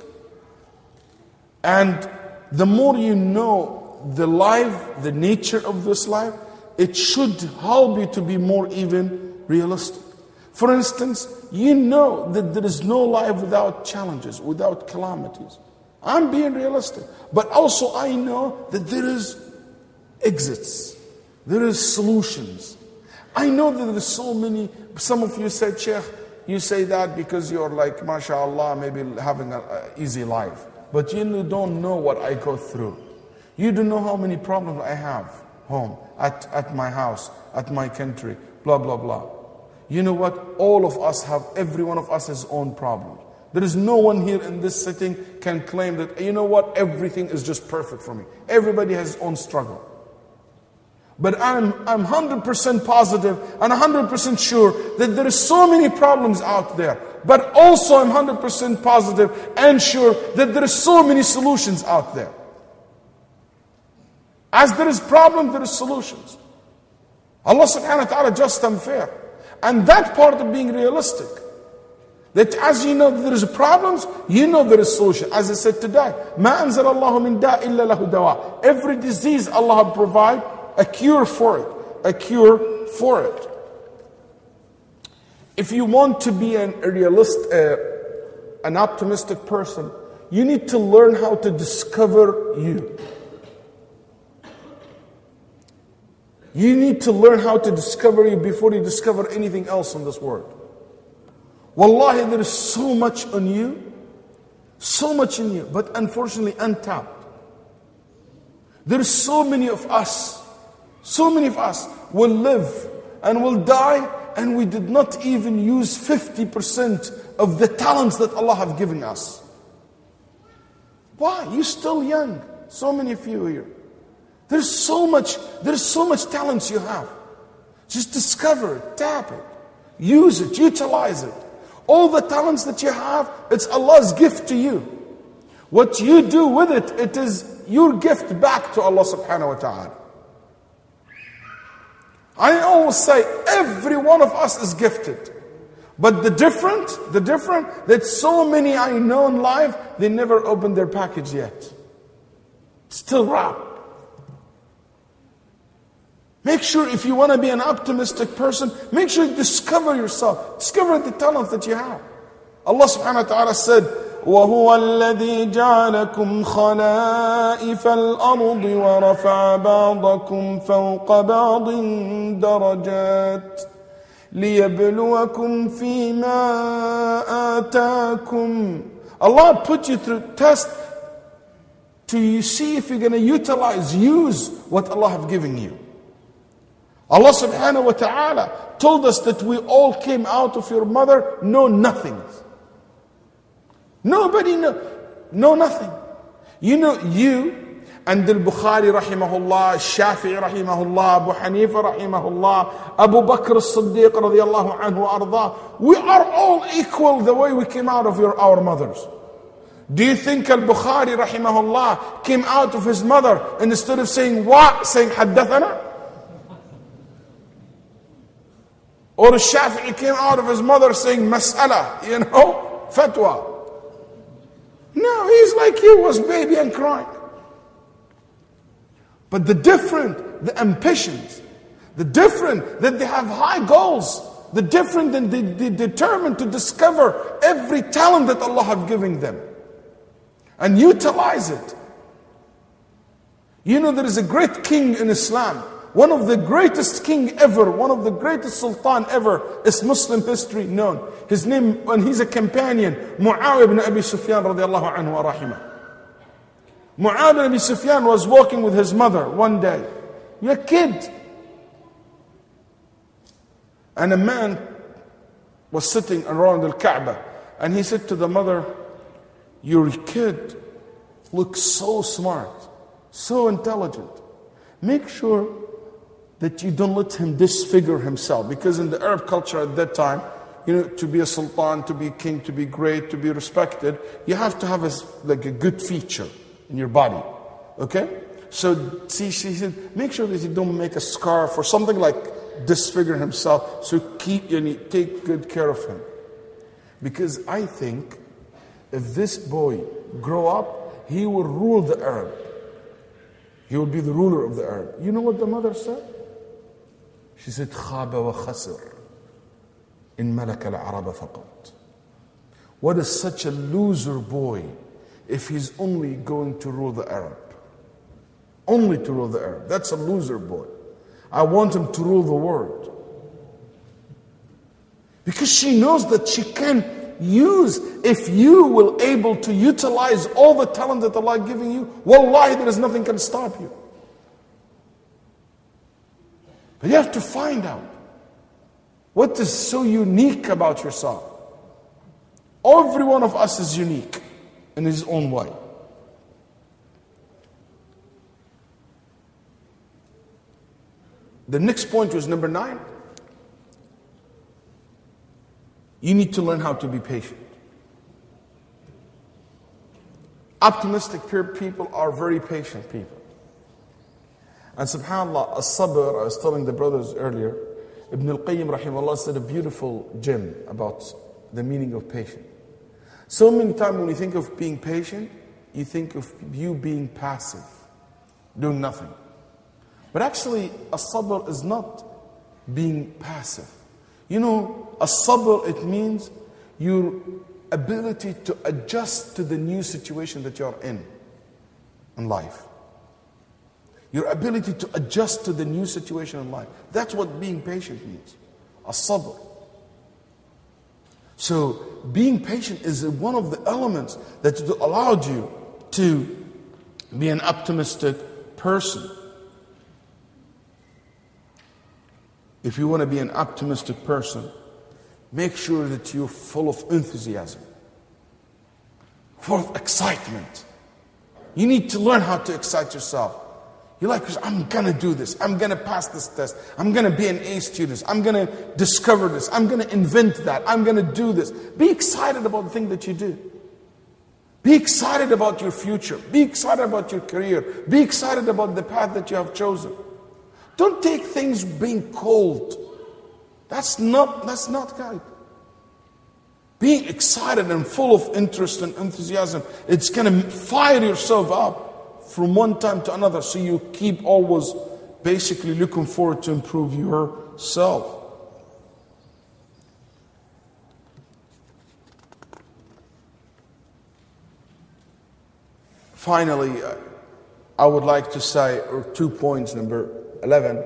And the more you know the life, the nature of this life, it should help you to be more even realistic. For instance, you know that there is no life without challenges, without calamities. I'm being realistic. But also I know that there is exits. There is solutions. I know that there is so many. Some of you said, Sheikh, you say that because you're like, mashallah, maybe having an easy life. But you don't know what I go through. You don't know how many problems I have home, at my house, at my country, blah, blah, blah. You know what? All of us have, every one of us has his own problem. There is no one here in this sitting can claim that, you know what, everything is just perfect for me. Everybody has his own struggle. But I'm 100% positive and 100% sure that there is so many problems out there. But also I'm 100% positive and sure that there is so many solutions out there. As there is problem, there is solutions. Allah subhanahu wa ta'ala just and fair. And that part of being realistic. That as you know there is problems, you know there is solution. As I said today, مَا أَنزَلَ اللَّهُ مِن دَاءٍ إِلَّا لَهُ دَوَاءٍ. Every disease Allah provide a cure for it. A cure for it. If you want to be an optimistic person, you need to learn how to discover you. You need to learn how to discover you before you discover anything else in this world. Wallahi, there is so much on you, but unfortunately untapped. There are so many of us will live and will die, and we did not even use 50% of the talents that Allah have given us. Why? You're still young. So many of you here. There's so much talents you have. Just discover it, tap it, use it, utilize it. All the talents that you have, it's Allah's gift to you. What you do with it, it is your gift back to Allah subhanahu wa ta'ala. I always say, every one of us is gifted. But the different, that so many I know in life, they never opened their package yet. Still wrapped. Make sure if you want to be an optimistic person, make sure you discover yourself. Discover the talent that you have. Allah subhanahu wa ta'ala said, وَهُوَ الَّذِي جَعَلَكُمْ خَلَائِفَ الْأَرْضِ وَرَفَعَ بَعْضَكُمْ فَوْقَ بَعْضٍ دَرَجَاتٍ لِيَبْلُوَكُمْ فِي مَا آتَاكُمْ. Allah put you through test to see if you're going to use what Allah have given you. Allah subhanahu wa ta'ala told us that we all came out of your mother, know nothing. Nobody know nothing. You know, you and al-Bukhari rahimahullah, Shafi'i rahimahullah, Abu Hanifa rahimahullah, Abu Bakr as-Siddiq radiyallahu anhu arda. We are all equal the way we came out of our mothers. Do you think al-Bukhari rahimahullah came out of his mother and instead of saying what, saying haddathana? Or Shafi'i came out of his mother saying mas'ala, fatwa. No, he's like you, was baby and crying. But the ambitions, that they have high goals, the different that they determined to discover every talent that Allah have given them and utilize it. You know, there is a great king in Islam, one of the greatest king ever, one of the greatest sultan ever is Muslim history known. His name, and he's a companion, Muawiyah ibn Abi Sufyan radiallahu anhu wa rahimah. Muawiyah ibn Abi Sufyan was walking with his mother one day. You're a kid. And a man was sitting around the Kaaba. And he said to the mother, your kid looks so smart, so intelligent. Make sure that you don't let him disfigure himself. Because in the Arab culture at that time, to be a sultan, to be a king, to be great, to be respected, you have to have a good feature in your body. Okay? So she said, make sure that you don't make a scarf or something like disfigure himself. So take good care of him. Because I think if this boy grow up, he will rule the Arab. He will be the ruler of the Arab. You know what the mother said? She said, خَابَ وَخَسِرْ إِن مَلَكَ الْعَرَبَ فَقَطْ. What is such a loser boy if he's only going to rule the Arab? Only to rule the Arab. That's a loser boy. I want him to rule the world. Because she knows that she can use, if you will able to utilize all the talent that Allah is giving you, wallahi, there is nothing can stop you. But you have to find out what is so unique about yourself. Every one of us is unique in his own way. The next point was number 9. You need to learn how to be patient. Optimistic people are very patient people. And subhanAllah, as-sabr, I was telling the brothers earlier, Ibn al-Qayyim rahimahullah said a beautiful gem about the meaning of patience. So many times when you think of being patient, you think of you being passive, doing nothing. But actually, as-sabr is not being passive. As-sabr, it means your ability to adjust to the new situation that you're in life. Your ability to adjust to the new situation in life. That's what being patient means. As-sabr. So, being patient is one of the elements that allowed you to be an optimistic person. If you want to be an optimistic person, make sure that you're full of enthusiasm, full of excitement. You need to learn how to excite yourself. You're like, I'm going to do this. I'm going to pass this test. I'm going to be an A student. I'm going to discover this. I'm going to invent that. I'm going to do this. Be excited about the thing that you do. Be excited about your future. Be excited about your career. Be excited about the path that you have chosen. Don't take things being cold. That's not right. Being excited and full of interest and enthusiasm, it's going to fire yourself up from one time to another, so you keep always basically looking forward to improve yourself. Finally, I would like to say, or 2 points, number 11.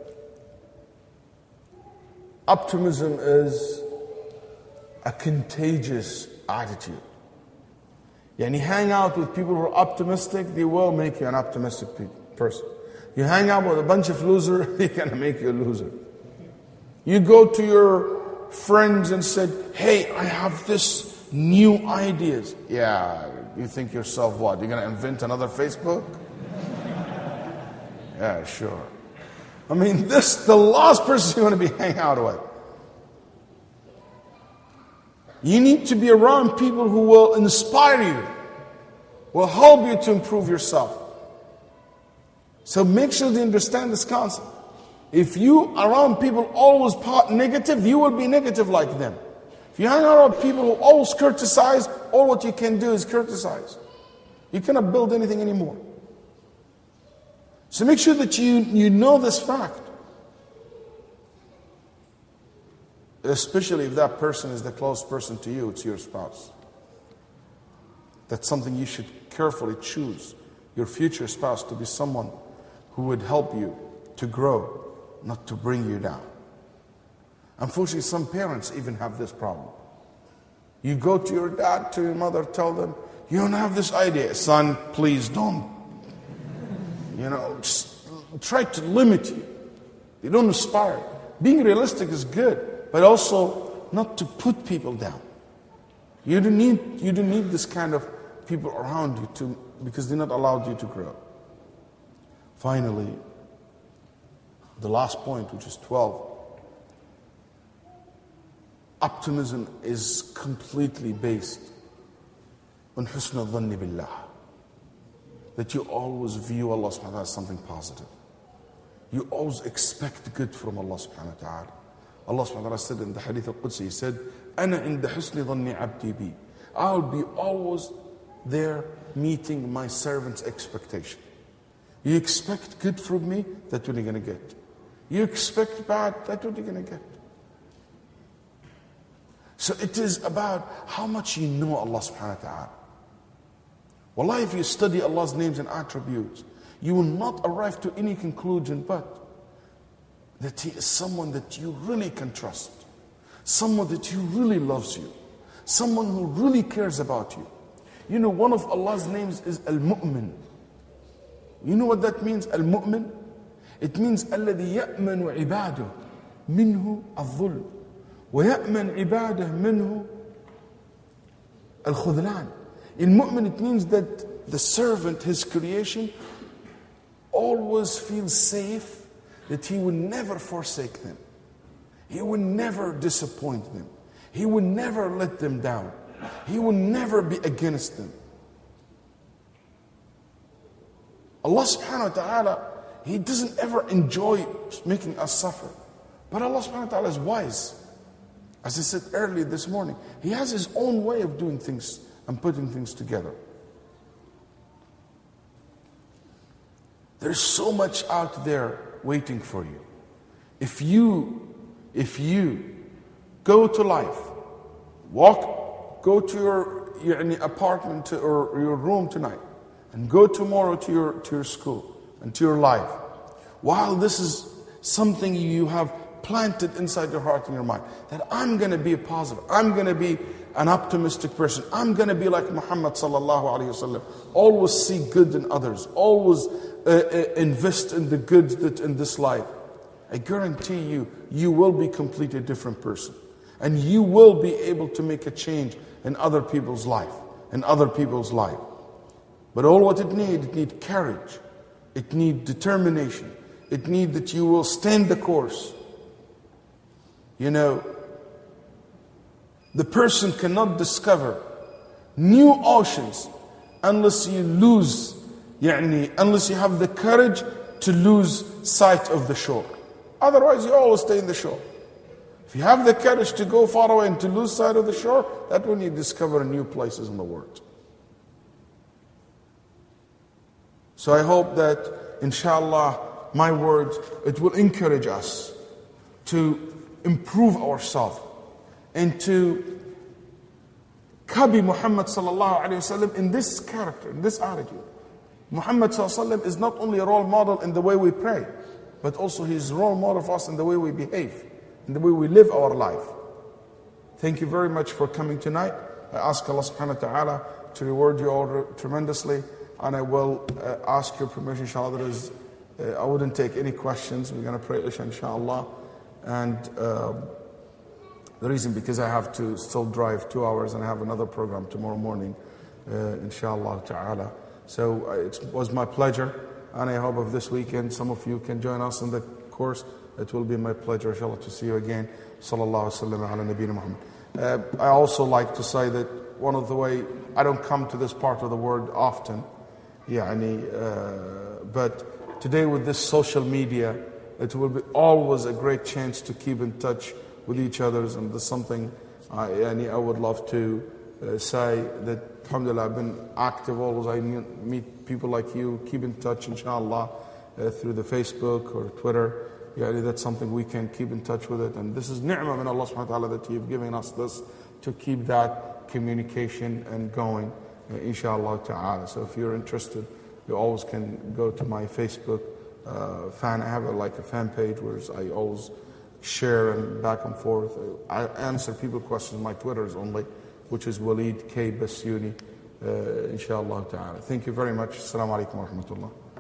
Optimism is a contagious attitude. Yani hang out with people who are optimistic, they will make you an optimistic person. You hang out with a bunch of losers, they're going to make you a loser. You go to your friends and said, hey, I have this new ideas. Yeah, you think yourself what? You're going to invent another Facebook? Yeah, sure. I mean, the last person you want to be hanging out with. You need to be around people who will inspire you, will help you to improve yourself. So make sure you understand this concept. If you around people always negative, you will be negative like them. If you hang around people who always criticize, all what you can do is criticize. You cannot build anything anymore. So make sure that you know this fact. Especially if that person is the close person to you, it's your spouse. That's something you should carefully choose. Your future spouse to be someone who would help you to grow, not to bring you down. Unfortunately, some parents even have this problem. You go to your dad, to your mother, tell them, you don't have this idea. Son, please don't. Just try to limit you. They don't inspire. Being realistic is good, but also not to put people down. You don't need this kind of people around you because they're not allowed you to grow. Finally, the last point, which is 12. Optimism is completely based on husn al-dhanni billah. That you always view Allah subhanahu wa ta'ala as something positive. You always expect good from Allah subhanahu wa ta'ala. Allah subhanahu wa ta'ala said in the Hadith al-Qudsi, He said, أَنَا عِنْدَ حُسْنِ ظَنِّ عَبْدِي بِي. I'll be always there meeting my servant's expectation. You expect good from me, that's what you're going to get. You expect bad, that's what you're going to get. So it is about how much you know Allah subhanahu wa ta'ala. Wallahi, if you study Allah's names and attributes, you will not arrive to any conclusion but that He is someone that you really can trust. Someone that you really loves you. Someone who really cares about you. One of Allah's names is Al-Mu'min. You know what that means, Al-Mu'min? It means الذي يأمن عباده منه الظلم ويأمن عباده منه الخذلان. Al-Mu'min, it means that the servant, his creation, always feels safe that he will never forsake them. He will never disappoint them. He will never let them down. He will never be against them. Allah subhanahu wa ta'ala, He doesn't ever enjoy making us suffer. But Allah subhanahu wa ta'ala is wise. As I said earlier this morning, He has His own way of doing things and putting things together. There's so much out there waiting for you. If you go to life, go to your apartment or your room tonight, and go tomorrow to your school and to your life, while this is something you have planted inside your heart and your mind, that I'm going to be a positive, I'm going to be an optimistic person, I'm going to be like Muhammad sallallahu alaihi wasallam, always see good in others, always invest in the good that in this life. I guarantee you, you will be completely a different person. And you will be able to make a change in other people's life, But all what it needs courage. It needs determination. It needs that you will stand the course. You know, the person cannot discover new oceans unless you lose, unless you have the courage to lose sight of the shore. Otherwise, you always stay in the shore. If you have the courage to go far away and to lose sight of the shore, that's when you discover new places in the world. So I hope that, inshallah, my words, it will encourage us to improve ourselves and to copy Muhammad sallallahu alayhi wasallam in this character, in this attitude. Muhammad sallallahu alayhi wasallam is not only a role model in the way we pray, but also he is a role model for us in the way we behave, in the way we live our life. Thank you very much for coming tonight. I ask Allah subhanahu wa ta'ala to reward you all tremendously, and I will ask your permission, inshallah. I wouldn't take any questions. We're going to pray Isha, inshallah. And the reason, because I have to still drive 2 hours and I have another program tomorrow morning, inshallah ta'ala. So it was my pleasure, and I hope of this weekend some of you can join us in the course. It will be my pleasure, inshallah, to see you again. Sallallahu alaihi wasallam ala nabiyyina Muhammad. I also like to say that one of the way, I don't come to this part of the world often, but today with this social media, it will be always a great chance to keep in touch with each other, and there's something I would love to say that, alhamdulillah, I've been active always. I meet people like you, keep in touch, inshallah, through the Facebook or Twitter. That's something we can keep in touch with it, and this is ni'mah min Allah subhanahu wa ta'ala that you've given us this to keep that communication and going, inshallah ta'ala. So if you're interested, you always can go to my Facebook fan. I have a fan page where I always share and back and forth. I answer people's questions. My Twitter is only, which is Waleed K Basyuni, inshallah ta'ala. Thank you very much. Assalamu alaikum wa rahmatullah.